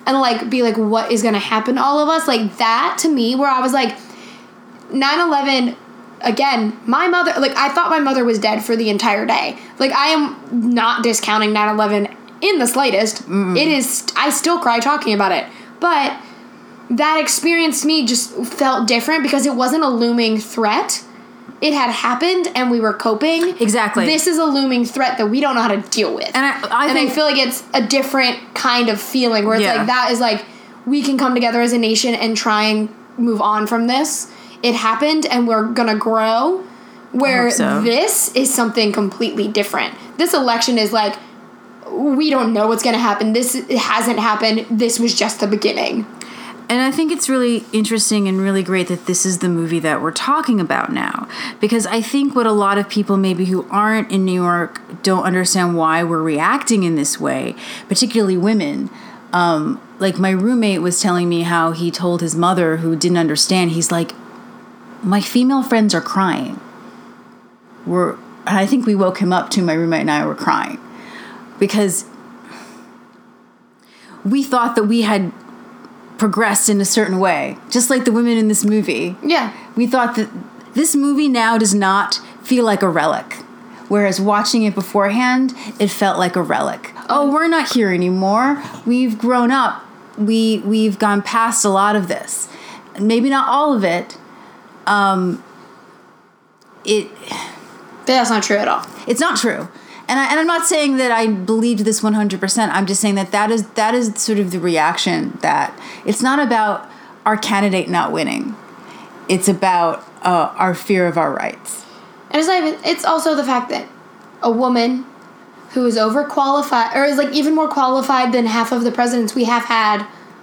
and like be like, what is gonna happen to all of us? Like that to me, where I was like, nine eleven, again, my mother, like I thought my mother was dead for the entire day. Like I am not discounting nine eleven in the slightest. Mm-mm. It is, I still cry talking about it. But that experience to me just felt different because it wasn't a looming threat. It had happened and we were coping. Exactly. This is a looming threat that we don't know how to deal with. And I, I and think, I feel like it's a different kind of feeling where it's yeah. like that is like we can come together as a nation and try and move on from this. It happened and we're gonna grow. Where so. this is something completely different. This election is like, we don't know what's gonna happen. This it hasn't happened. This was just the beginning. And I think it's really interesting and really great that this is the movie that we're talking about now. Because I think what a lot of people maybe who aren't in New York don't understand why we're reacting in this way, particularly women. Um, like my roommate was telling me how he told his mother who didn't understand, he's like, my female friends are crying. We're, and I think we woke him up too, my roommate and I were crying. Because we thought that we had progressed in a certain way, just like the women in this movie. Yeah. We thought that this movie now does not feel like a relic, whereas watching it beforehand, it felt like a relic. Oh, we're not here anymore. We've grown up. We, we've gone past a lot of this. Maybe not all of it. Um, it... But that's not true at all. It's not true. And, I, and I'm not saying that I believed this one hundred percent. I'm just saying that that is, that is sort of the reaction that it's not about our candidate not winning. It's about uh, our fear of our rights. And it's not even, it's also the fact that a woman who is overqualified, or is like even more qualified than half of the presidents we have had,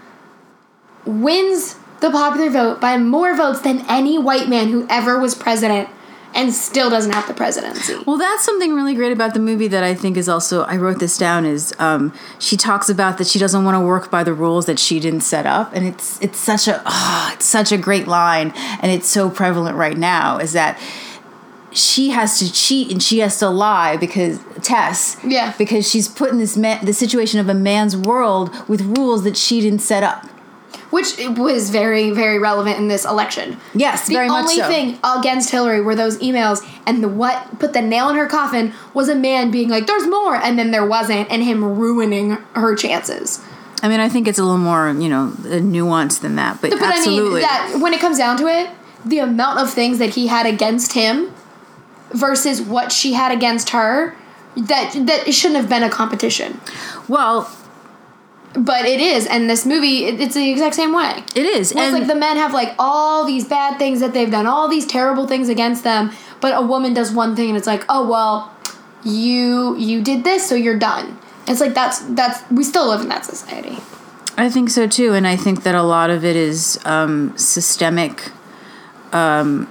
wins the popular vote by more votes than any white man who ever was president, and still doesn't have the presidency. Well, that's something really great about the movie that I think is also, I wrote this down, is um, she talks about that she doesn't want to work by the rules that she didn't set up. And it's it's such a oh, it's such a great line, and it's so prevalent right now, is that she has to cheat and she has to lie because Tess, yeah, because she's put in this man, the situation of a man's world with rules that she didn't set up. Which was very, very relevant in this election. Yes, the very much so. The only thing against Hillary were those emails, and the what put the nail in her coffin was a man being like, there's more, and then there wasn't, and him ruining her chances. I mean, I think it's a little more, you know, nuanced than that, but, but absolutely. I mean, that, when it comes down to it, the amount of things that he had against him versus what she had against her, that, that it shouldn't have been a competition. Well... But it is, and this movie, it, it's the exact same way. It is. Where and it's like the men have like all these bad things that they've done, all these terrible things against them, but a woman does one thing and it's like, oh, well, you you did this, so you're done. It's like that's, that's we still live in that society. I think so too, and I think that a lot of it is um, systemic, um,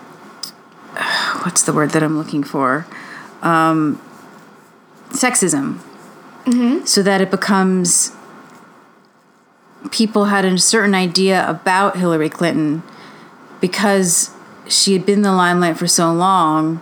what's the word that I'm looking for? Um, sexism. Mm-hmm. So that it becomes... people had a certain idea about Hillary Clinton because she had been in the limelight for so long.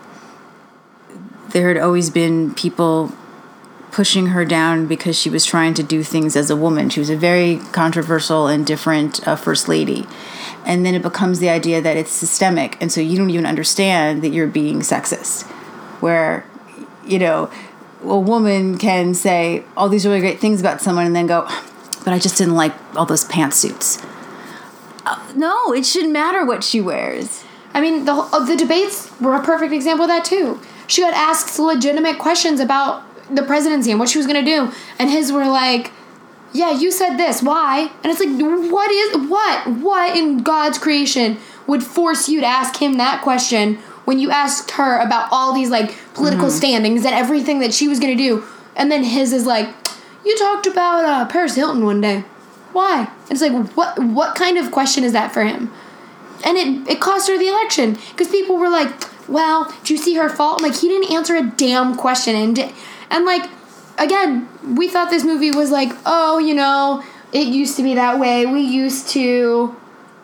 There had always been people pushing her down because she was trying to do things as a woman. She was a very controversial and different uh, first lady. And then it becomes the idea that it's systemic. And so you don't even understand that you're being sexist. Where, you know, a woman can say all these really great things about someone and then go... but I just didn't like all those pantsuits. Uh, no, it shouldn't matter what she wears. I mean, the uh, the debates were a perfect example of that, too. She got asked legitimate questions about the presidency and what she was going to do. And his were like, yeah, you said this. Why? And it's like, what is, what? What in God's creation would force you to ask him that question when you asked her about all these, like, political mm-hmm. standings and everything that she was going to do? And then his is like... you talked about uh, Paris Hilton one day. Why? And it's like, what what kind of question is that for him? And it, it cost her the election. Because people were like, well, did you see her fault? Like, he didn't answer a damn question. And, and like, again, we thought this movie was like, oh, you know, it used to be that way. We used to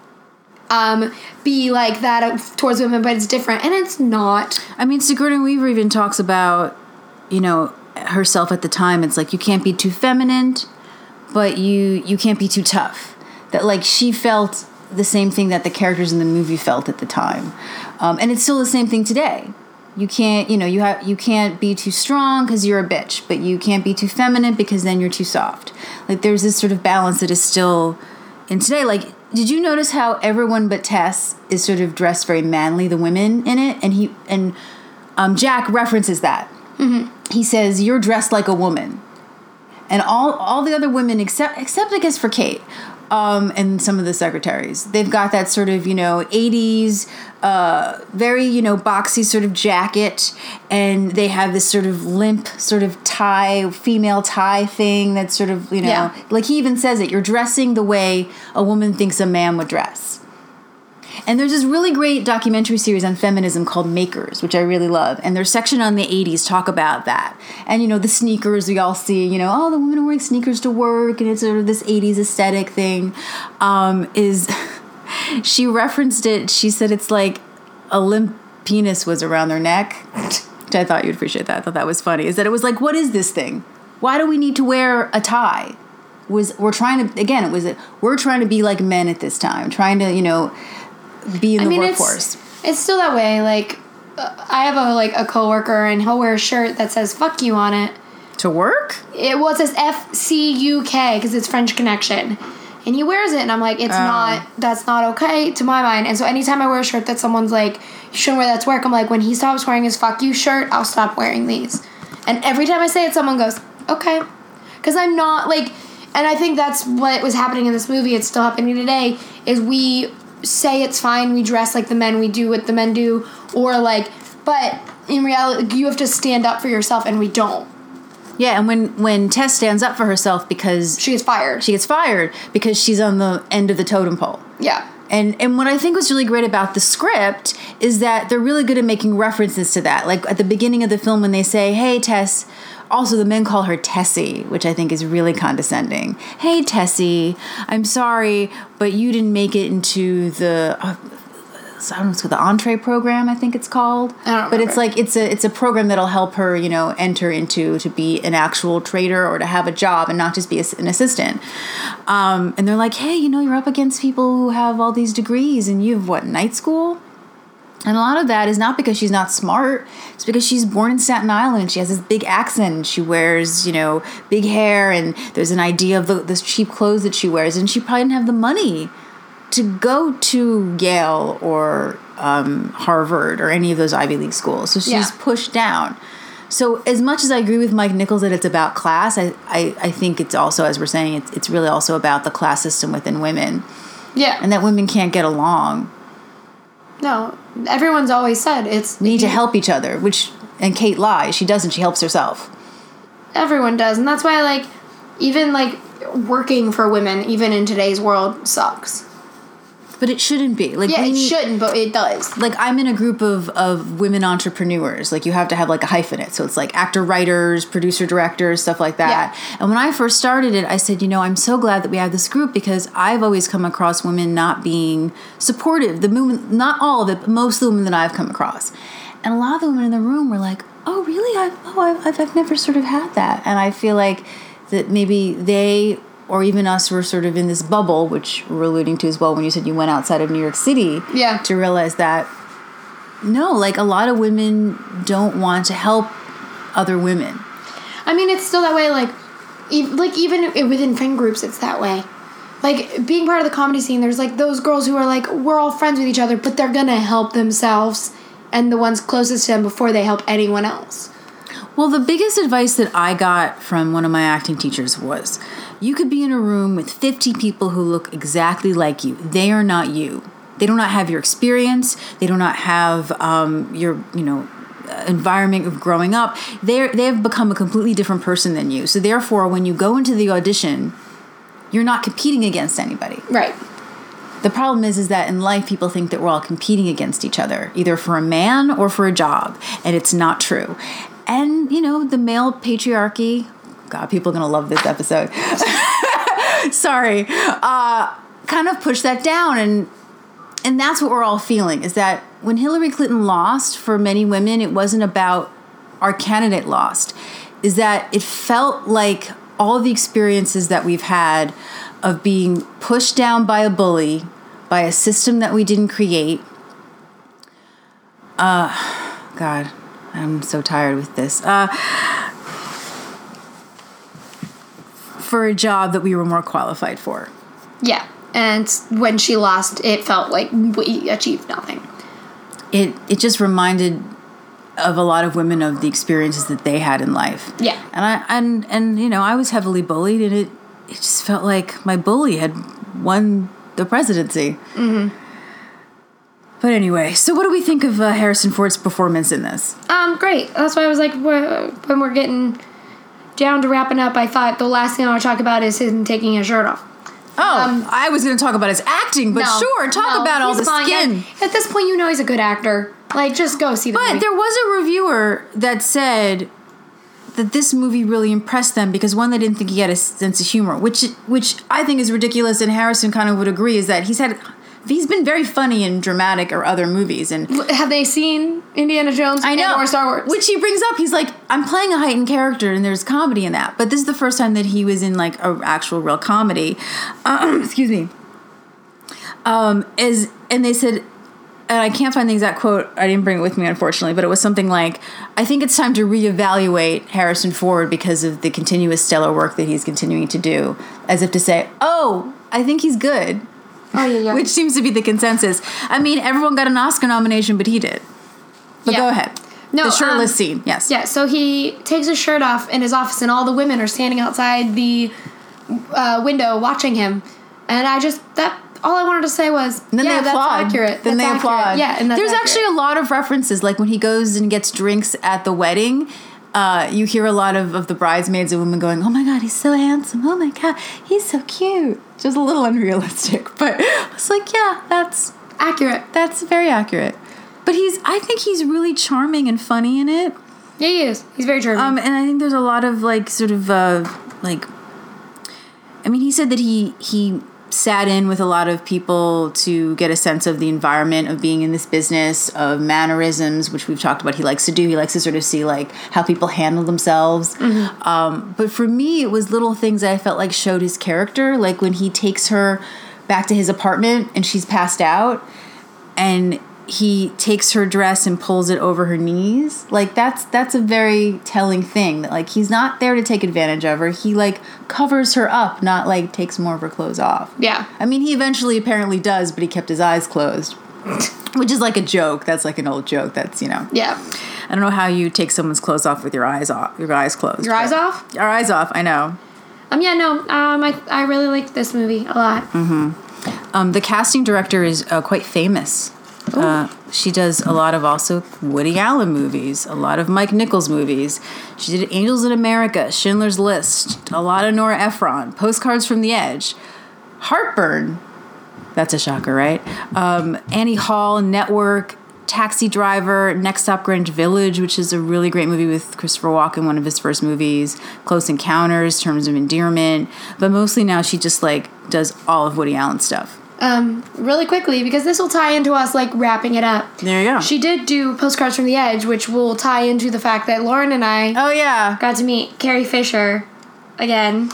um, be like that towards women, but it's different. And it's not. I mean, Sigourney Weaver even talks about, you know, herself at the time. It's like, you can't be too feminine, but you you can't be too tough. That like she felt the same thing that the characters in the movie felt at the time, um, and it's still the same thing today. You can't, you know, you have you can't be too strong because you're a bitch, but you can't be too feminine because then you're too soft. Like there's this sort of balance that is still in today. Like, did you notice how everyone but Tess is sort of dressed very manly, the women in it, and he and um, Jack references that. Mm-hmm. He says, "You're dressed like a woman," and all all the other women except except I guess for Kate. Um, and some of the secretaries, they've got that sort of, you know, eighties, uh, very, you know, boxy sort of jacket. And they have this sort of limp sort of tie, female tie thing that's sort of, you know, Yeah. like he even says it, you're dressing the way a woman thinks a man would dress. And there's this really great documentary series on feminism called Makers, which I really love. And their section on the eighties talk about that. And, you know, the sneakers we all see, you know, oh, the women are wearing sneakers to work. And it's sort of this eighties aesthetic thing. Um, is she referenced it. She said it's like a limp penis was around their neck. Which I thought you'd appreciate that. I thought that was funny. Is that it was like, what is this thing? Why do we need to wear a tie? Was we're trying to, again, it was, we're trying to be like men at this time. Trying to, you know, be in the I mean, workforce. It's, it's still that way. Like, uh, I have a like a coworker, and he'll wear a shirt that says "fuck you" on it. To work? It well, it says F C U K because it's French Connection, and he wears it, and I'm like, it's Oh. not. That's not okay to my mind. And so anytime I wear a shirt that someone's like, you shouldn't wear that to work, I'm like, when he stops wearing his "fuck you" shirt, I'll stop wearing these. And every time I say it, someone goes, okay, because I'm not like, and I think that's what was happening in this movie. It's still happening today. Is we say it's fine, we dress like the men, we do what the men do, or like, but in reality you have to stand up for yourself, and we don't. Yeah, and when, when Tess stands up for herself because She gets fired. she gets fired because she's on the end of the totem pole. yeah. And and what I think was really great about the script is that they're really good at making references to that. Like at the beginning of the film when they say, hey, Tess, also the men call her Tessie, which I think is really condescending. Hey, Tessie, I'm sorry, but you didn't make it into the... Uh, I don't know, it's the entree program, I think it's called. I don't But it's remember. like it's a it's a program that'll help her, you know, enter into to be an actual trader or to have a job and not just be a, an assistant. Um, and they're like, hey, you know, you're up against people who have all these degrees, and you have what, night school? And a lot of that is not because she's not smart. It's because she's born in Staten Island and she has this big accent. And she wears, you know, big hair, and there's an idea of the, the cheap clothes that she wears, and she probably didn't have the money to go to Yale or um, Harvard or any of those Ivy League schools. So she's Yeah. pushed down. So as much as I agree with Mike Nichols that it's about class, I, I, I think it's also, as we're saying, it's, it's really also about the class system within women. Yeah. And that women can't get along. No. Everyone's always said it's... We need to help each other, which, and Kate lies. She doesn't. She helps herself. Everyone does. And that's why, like, even, like, working for women, even in today's world, sucks. But it shouldn't be. Like Yeah, we it need, shouldn't, but it does. Like I'm in a group of, of women entrepreneurs. Like you have to have like a hyphen it. So it's like actor, writers, producer, directors, stuff like that. Yeah. And when I first started it, I said, you know, I'm so glad that we have this group because I've always come across women not being supportive. The women, not all of it, but most of the women that I've come across. And a lot of the women in the room were like, oh, really? I, oh, I've, I've never sort of had that. And I feel like that maybe they... or even us were sort of in this bubble, which we're alluding to as well when you said you went outside of New York City. Yeah. To realize that, no, like a lot of women don't want to help other women. I mean, it's still that way, like, e- like even within friend groups, it's that way. Like, being part of the comedy scene, there's, like, those girls who are, like, we're all friends with each other, but they're gonna help themselves and the ones closest to them before they help anyone else. Well, the biggest advice that I got from one of my acting teachers was, you could be in a room with fifty people who look exactly like you. They are not you. They do not have your experience. They do not have um, your, you know, environment of growing up. They they have become a completely different person than you. So therefore, when you go into the audition, you're not competing against anybody. Right. The problem is, is that in life, people think that we're all competing against each other, either for a man or for a job, and it's not true. And, you know, the male patriarchy, God, people are going to love this episode. Sorry. Uh, kind of push that down. And and that's what we're all feeling, is that when Hillary Clinton lost, for many women, it wasn't about our candidate lost. Is that it felt like all the experiences that we've had of being pushed down by a bully, by a system that we didn't create. Uh, God, I'm so tired with this. Uh, for a job that we were more qualified for. Yeah. And when she lost, it felt like we achieved nothing. It it just reminded of a lot of women of the experiences that they had in life. Yeah. And I and and you know, I was heavily bullied, and it it just felt like my bully had won the presidency. Mm-hmm. But anyway, so what do we think of uh, Harrison Ford's performance in this? Um, great. That's why I was like, we're, when we're getting down to wrapping up, I thought the last thing I want to talk about is him taking his shirt off. Oh, Um, I was going to talk about his acting, but No, sure, talk no, about all he's the fine. skin. At, at this point, you know he's a good actor. Like, just go see the But movie. there was a reviewer that said that this movie really impressed them because, one, they didn't think he had a sense of humor, which which I think is ridiculous, and Harrison kind of would agree, is that he's had he's been very funny in dramatic or other movies. And Have they seen Indiana Jones I know, and or Star Wars? which he brings up. He's like, I'm playing a heightened character, and there's comedy in that. But this is the first time that he was in like a actual real comedy. Um, excuse me. Um, is and they said, and I can't find the exact quote. I didn't bring it with me, unfortunately, but it was something like, I think it's time to reevaluate Harrison Ford because of the continuous stellar work that he's continuing to do, as if to say, oh, I think he's good. Oh, yeah, yeah. Which seems to be the consensus. I mean, everyone got an Oscar nomination, but he did. But Yeah. go ahead. No, the shirtless um, scene, yes. Yeah, so he takes his shirt off in his office, and all the women are standing outside the uh, window watching him. And I just, that, all I wanted to say was, And then yeah, they applaud. that's accurate. Then That's they accurate. applaud. Yeah, and that's There's accurate. actually a lot of references, like when he goes and gets drinks at the wedding. Uh, you hear a lot of, of the bridesmaids and women going, oh my God, he's so handsome. Oh my God, he's so cute. Just a little unrealistic. But I was like, yeah, that's accurate. that's very accurate. But he's, I think he's really charming and funny in it. Yeah, he is. He's very charming. Um, and I think there's a lot of like sort of uh, like, I mean, he said that he he sat in with a lot of people to get a sense of the environment of being in this business, of mannerisms, which we've talked about. He likes to do. He likes to sort of see like how people handle themselves. Mm-hmm. Um, but for me, it was little things that I felt like showed his character, like when he takes her back to his apartment and she's passed out, and he takes her dress and pulls it over her knees. Like that's that's a very telling thing, that like he's not there to take advantage of her. He like covers her up, not like takes more of her clothes off. Yeah. I mean, he eventually apparently does, but he kept his eyes closed. Which is like a joke. That's like an old joke. That's, you know. Yeah. I don't know how you take someone's clothes off with your eyes off, your eyes closed. Your eyes but- off? Our eyes off, I know. Um. Yeah. No. Um. I I really liked this movie a lot. Um, the casting director is uh, quite famous. Uh, she does a lot of also Woody Allen movies, a lot of Mike Nichols movies. She did Angels in America, Schindler's List, a lot of Nora Ephron, Postcards from the Edge, Heartburn. That's a shocker, right? Um, Annie Hall, Network, Taxi Driver, Next Stop Greenwich Village, which is a really great movie with Christopher Walken, one of his first movies, Close Encounters, Terms of Endearment. But mostly now she just like does all of Woody Allen stuff. Um. Really quickly, because this will tie into us like wrapping it up. There you go. She did do Postcards from the Edge, which will tie into the fact that Lauren and I Oh yeah. got to meet Carrie Fisher again.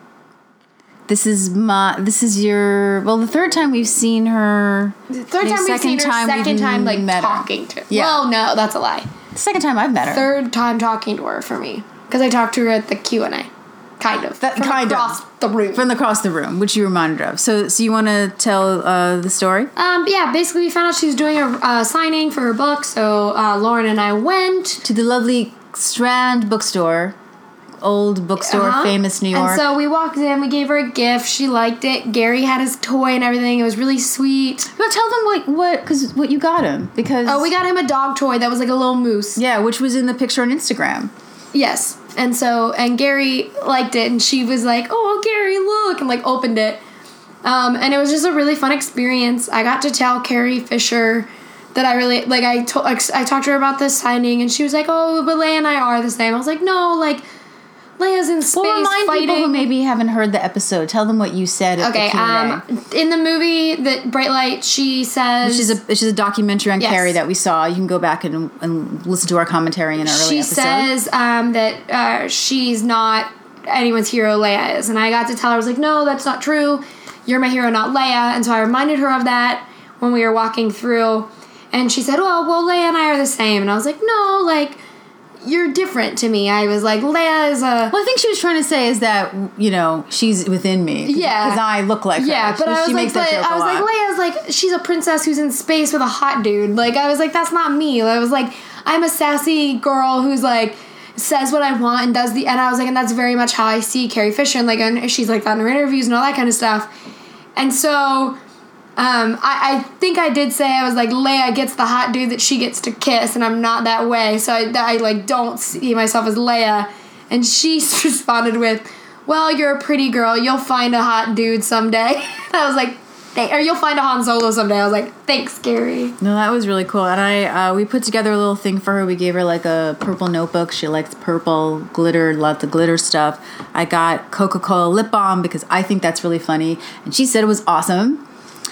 This is my. This is your. Well, the third time we've seen her. The third The time we've second seen her, time second we've time like met her. talking to her. Yeah. Well, no, that's a lie. The second time I've met her. Third time talking to her for me. Because I talked to her at the Q and A. Kind of. That- From kind of. across the room. From across the room, which you reminded of. So, so you want to tell uh, the story? Um, yeah, basically we found out she was doing a uh, signing for her book, so uh, Lauren and I went. To the lovely Strand bookstore, old bookstore, Uh-huh. famous New York. And so we walked in, we gave her a gift, she liked it. Gary had his toy and everything, it was really sweet. But tell them what what because what you got him, because Oh, we got him a dog toy that was like a little moose. yeah, which was in the picture on Instagram. Yes. And so, and Gary liked it, and she was like, oh, Gary, look, and like opened it. Um, and it was just a really fun experience. I got to tell Carrie Fisher that I really, like, I, to, like, I talked to her about this signing, and she was like, oh, but Leia and I are the same. I was like, no, like, Leia's in space Well, remind fighting. people who maybe haven't heard the episode. Tell them what you said at Okay, the Q and A. um, in the movie, that Bright Light, she says... Which is a which is a documentary on Yes. Carrie that we saw. You can go back and, and listen to our commentary in our early She episode. says um, that uh, she's not anyone's hero Leia is. And I got to tell her, I was like, no, that's not true. You're my hero, not Leia. And so I reminded her of that when we were walking through. And she said, well, well, Leia and I are the same. And I was like, no, like, you're different to me. I was like, Leia is a... Well, I think she was trying to say is that, you know, she's within me. Yeah. Because I look like her. Yeah, but she, I was she like, makes that but joke I was a like, lot. Leia's like, she's a princess who's in space with a hot dude. Like, I was like, that's not me. I was like, I'm a sassy girl who's like, says what I want and does the... And I was like, and that's very much how I see Carrie Fisher. And like, and she's like that in her interviews and all that kind of stuff. And so... Um, I, I think I did say I was like, Leia gets the hot dude that she gets to kiss, and I'm not that way, so I, I like don't see myself as Leia. And she responded with, well, you're a pretty girl, you'll find a hot dude someday. I was like, Th- or you'll find a Han Solo someday. I was like, thanks, Gary. No, that was really cool. And I, uh, we put together a little thing for her. We gave her like a purple notebook. She likes purple, glitter, lots of glitter stuff. I got Coca-Cola lip balm because I think that's really funny. And she said it was awesome.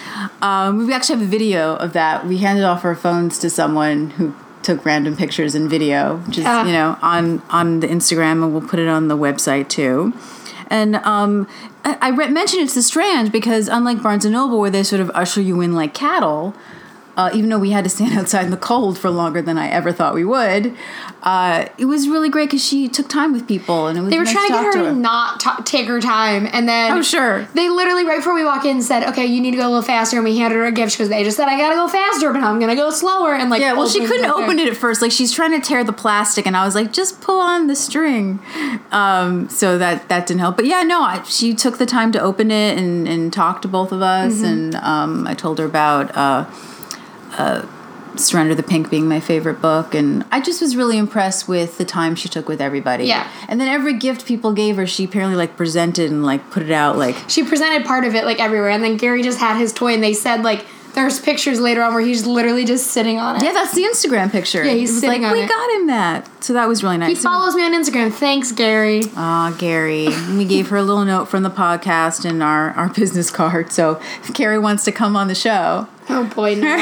Um, we actually have a video of that. We handed off our phones to someone who took random pictures and video, which is, Uh. you know, on, on the Instagram, and we'll put it on the website too. And um, I, I re- mentioned it's the Strand because unlike Barnes and Noble, where they sort of usher you in like cattle, uh, even though we had to stand outside in the cold for longer than I ever thought we would, uh, it was really great because she took time with people, and it was They were nice trying to talk get her to to not ta take her time, and then Oh, sure. they literally right before we walk in said, "Okay, you need to go a little faster." And we handed her a gift. She goes, "They just said I gotta go faster, but I'm gonna go slower." And like, Yeah, well, she opened couldn't the open thing. it at first. Like, she's trying to tear the plastic, and I was like, just pull on the string. Um, so that, that didn't help. But yeah, no, I, she took the time to open it and, and talk to both of us. Mm-hmm. And um, I told her about uh, uh, Surrender the Pink being my favorite book. And I just was really impressed with the time she took with everybody. Yeah. And then every gift people gave her, she apparently, like, presented and, like, put it out, like... She presented part of it like everywhere, and then Gary just had his toy, and they said like there's pictures later on where he's literally just sitting on it. Yeah, that's the Instagram picture. Yeah, he's it was sitting like, on we it. got him that. So that was really nice. He follows me on Instagram. Thanks, Gary. Aw, Gary. We gave her a little note from the podcast and our, our business card. So if Gary wants to come on the show. Oh boy, no,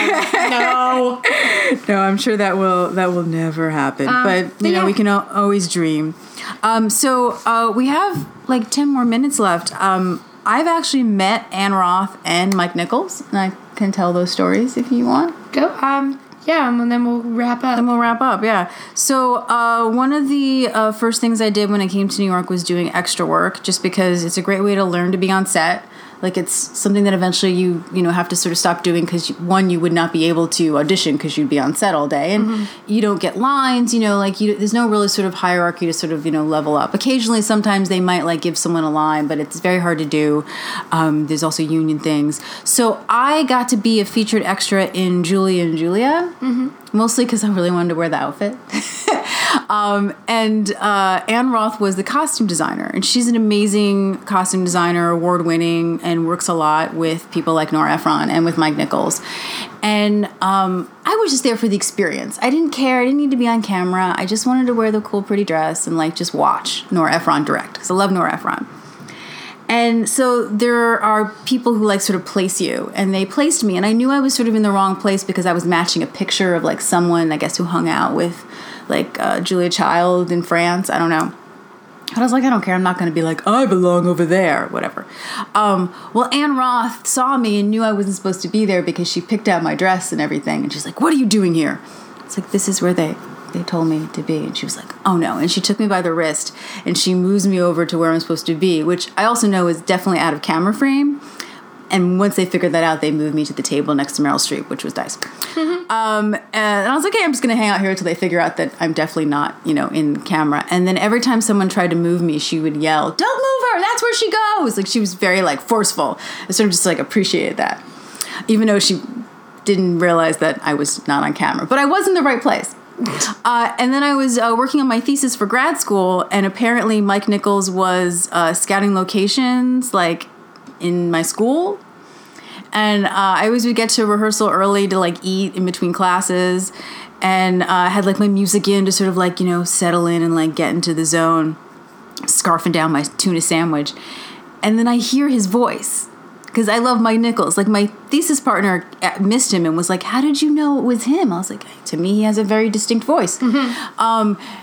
no. No, I'm sure that will that will never happen. Um, but, you but know, yeah. we can al- always dream. Um, so uh, we have like ten more minutes left. Um, I've actually met Ann Roth and Mike Nichols, and I can tell those stories if you want. Go. Um. Yeah, and then we'll wrap up. Then we'll wrap up, yeah. So uh, one of the uh, first things I did when I came to New York was doing extra work, just because it's a great way to learn to be on set. Like, it's something that eventually you, you know, have to sort of stop doing because, one, you would not be able to audition because you'd be on set all day. And mm-hmm. you don't get lines, you know, like, you, there's no really sort of hierarchy to sort of, you know, level up. Occasionally, sometimes they might, like, give someone a line, but it's very hard to do. Um, there's also union things. So I got to be a featured extra in Julia and Julia, mm-hmm. mostly because I really wanted to wear the outfit. Um, and uh, Ann Roth was the costume designer, and she's an amazing costume designer, award-winning, and works a lot with people like Nora Ephron and with Mike Nichols. And um, I was just there for the experience. I didn't care. I didn't need to be on camera. I just wanted to wear the cool, pretty dress and like just watch Nora Ephron direct, because I love Nora Ephron. And so there are people who like sort of place you, and they placed me, and I knew I was sort of in the wrong place because I was matching a picture of like someone, I guess, who hung out with like uh, Julia Child in France. I don't know. But I was like, I don't care. I'm not going to be like, I belong over there, whatever. Um, well, Ann Roth saw me and knew I wasn't supposed to be there because she picked out my dress and everything. And she's like, what are you doing here? It's like, this is where they... they told me to be. And she was like, oh no. And she took me by the wrist and she moves me over to where I'm supposed to be, which I also know is definitely out of camera frame. And once they figured that out, they moved me to the table next to Meryl Streep, which was nice. Mm-hmm. um, and I was like, hey, I'm just going to hang out here until they figure out that I'm definitely not, you know, in camera. And then every time someone tried to move me, she would yell, don't move her. That's where she goes. Like, she was very like forceful. I sort of just like appreciated that, even though she didn't realize that I was not on camera, but I was in the right place. Uh, and then I was uh, working on my thesis for grad school, and apparently Mike Nichols was uh, scouting locations, like, in my school. And uh, I always would get to rehearsal early to, like, eat in between classes, and I uh, had, like, my music in to sort of, like, you know, settle in and, like, get into the zone, scarfing down my tuna sandwich. And then I hear his voice. Because I love Mike Nichols. Like, my thesis partner missed him and was like, how did you know it was him? I was like, to me, he has a very distinct voice. Mm-hmm. Um,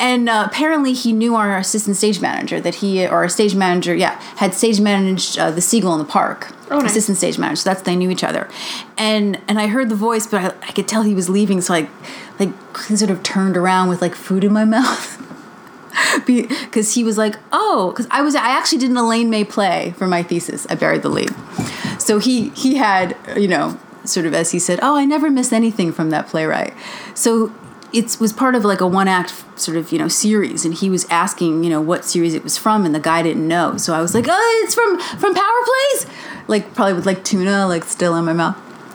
and uh, apparently he knew our assistant stage manager, that he, or our stage manager, yeah, had stage managed uh, the Seagull in the Park. Oh, nice. Assistant stage manager. So that's, they knew each other. And and I heard the voice, but I, I could tell he was leaving, so I like sort of turned around with like food in my mouth. Because he was like, oh, because I was, I actually did an Elaine May play for my thesis. I buried the lead. So he, he had, you know, sort of, as he said, oh, I never missed anything from that playwright. So it was part of like a one act sort of, you know, series. And he was asking, you know, what series it was from. And the guy didn't know. So I was like, oh, it's from, from Power Plays. Like probably with like tuna, like still in my mouth.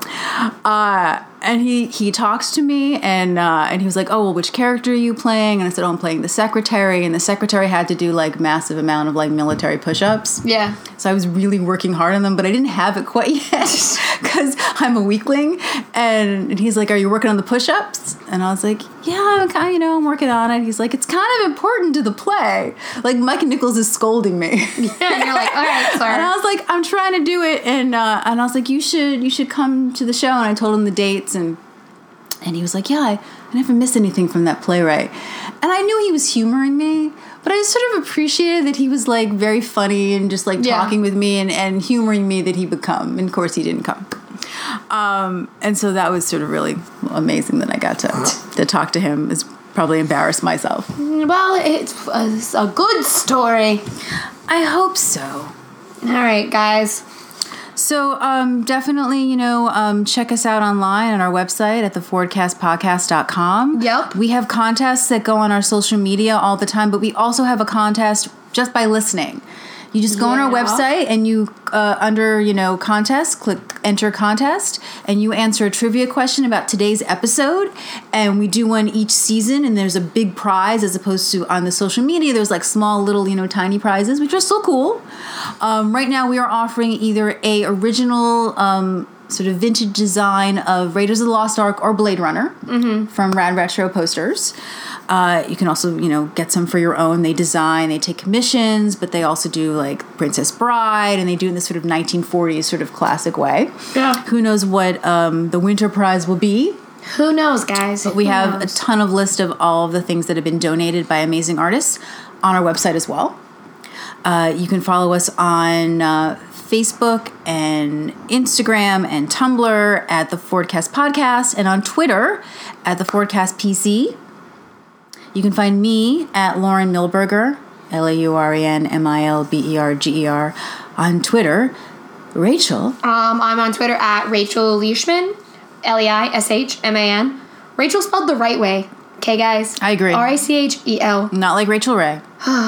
Uh, and he, he talks to me and, uh, and he was like, oh, well, which character are you playing? And I said, oh, I'm playing the secretary. And the secretary had to do like massive amount of like military push-ups. Yeah. So I was really working hard on them, but I didn't have it quite yet because I'm a weakling. And, and he's like, are you working on the push-ups? And I was like, yeah, I'm kind of, you know, I'm working on it. He's like, it's kind of important to the play. Like Mike Nichols is scolding me. Yeah, and you're like, all right, sorry. And I was like, I'm trying to do it. And, uh, and I was like, you should, you should come to the show. And I told him the dates and, and he was like, yeah, I, I never missed anything from that playwright. And I knew he was humoring me, but I sort of appreciated that he was like very funny and just like Yeah. talking with me and, and humoring me that he would come. And of course he didn't come. Um, and so that was sort of really amazing that I got to, to talk to him. It's probably embarrassed myself. Well, it's a, it's a good story. I hope so. All right, guys. So um, definitely, you know, um, check us out online on our website at the fordcast podcast dot com. Yep. We have contests that go on our social media all the time, but we also have a contest just by listening. You just go on our Yeah. website and you, uh, under, you know, contest, click enter contest, and you answer a trivia question about today's episode. And we do one each season, and there's a big prize as opposed to on the social media. There's like small little, you know, tiny prizes, which are still cool. Um, right now we are offering either a original um, sort of vintage design of Raiders of the Lost Ark or Blade Runner mm-hmm. from Rad Retro Posters. Uh, you can also, you know, get some for your own. They design, they take commissions, but they also do like Princess Bride, and they do it in this sort of nineteen forties sort of classic way. Yeah. Who knows what um, the winter prize will be? Who knows, guys? But we Who have knows? a ton of list of all of the things that have been donated by amazing artists on our website as well. Uh, you can follow us on uh, Facebook and Instagram and Tumblr at the Fordcast Podcast, and on Twitter at the Fordcast P C. You can find me at Lauren Milberger, L A U R E N M I L B E R G E R, on Twitter. Rachel. Um, I'm on Twitter at Rachel Leishman, L E I S H M A N. Rachel spelled the right way. Okay, guys? I agree. R I C H E L. Not like Rachel Ray.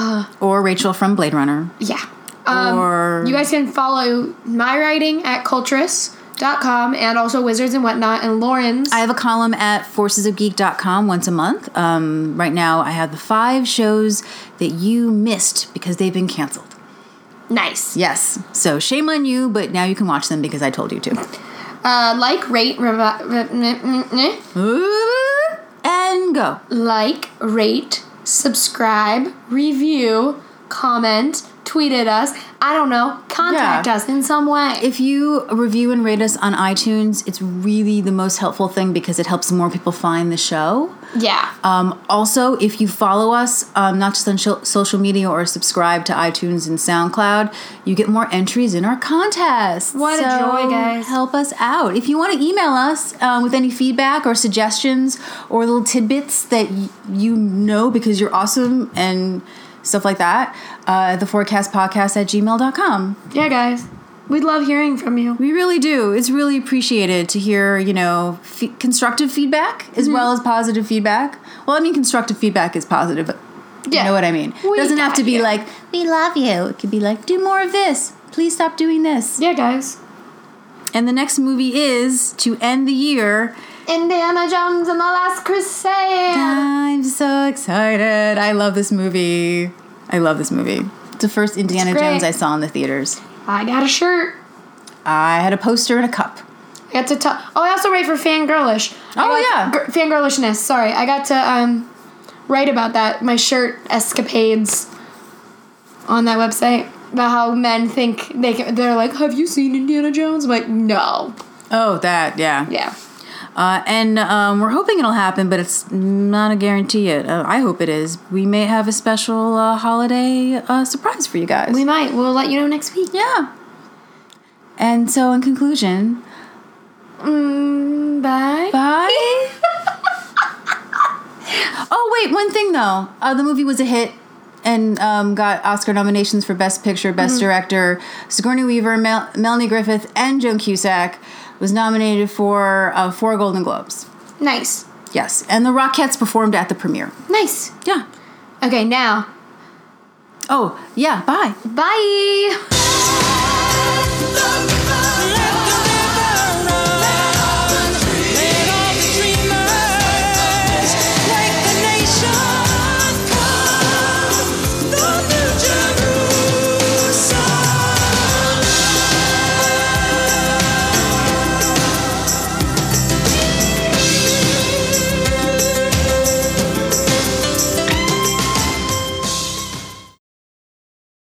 Or Rachel from Blade Runner. Yeah. Um, Or- you guys can follow my writing at culturist dot com and also Wizards and Whatnot, and Lauren's. I have a column at forces of geek dot com once a month. Um, right now, I have the five shows that you missed because they've been canceled. Nice. Yes. So shame on you, but now you can watch them because I told you to. Uh, like, rate, revi- re- Ooh, and go. like, rate, subscribe, review, comment, tweet at us. I don't know. Contact Yeah. us in some way. If you review and rate us on iTunes, it's really the most helpful thing because it helps more people find the show. yeah. Um, also, if you follow us, um, not just on sh- social media or subscribe to iTunes and SoundCloud, you get more entries in our contest. What a So joy, guys. Help us out. If you want to email us um, with any feedback or suggestions or little tidbits that y- you know because you're awesome and stuff like that, uh, the Forecast Podcast at gmail dot com. Yeah, guys. We'd love hearing from you. We really do. It's really appreciated to hear, you know, f- constructive feedback as Mm-hmm. well as positive feedback. Well, I mean, constructive feedback is positive, but Yeah. you know what I mean. We It doesn't have got to be you. like, we love you. It could be like, do more of this. Please stop doing this. Yeah, guys. And the next movie is, to end the year, Indiana Jones and the Last Crusade. I'm so excited. I love this movie. I love this movie. It's the first Indiana It's great. Jones I saw in the theaters. I got a shirt. I had a poster and a cup. I got to talk. Oh, I also write for Fangirlish. I Oh, got- yeah. gr- Fangirlishness. Sorry, I got to um write about that. My shirt escapades on that website about how men think they can. They're like, "Have you seen Indiana Jones?" I'm like, "No." Oh, that, yeah. Yeah. Uh, and um, we're hoping it'll happen, but it's not a guarantee yet. Uh, I hope it is. We may have a special uh, holiday uh, surprise for you guys. We might. We'll let you know next week. Yeah. And so, in conclusion, Mm, bye. bye. Oh, wait, one thing though. Uh, the movie was a hit and um, got Oscar nominations for Best Picture, Best mm-hmm. Director. Sigourney Weaver, Mel- Melanie Griffith, and Joan Cusack was nominated for uh, four Golden Globes. Nice. Yes, and the Rockettes performed at the premiere. Nice. Yeah. Okay, now. Oh, yeah, bye. Bye.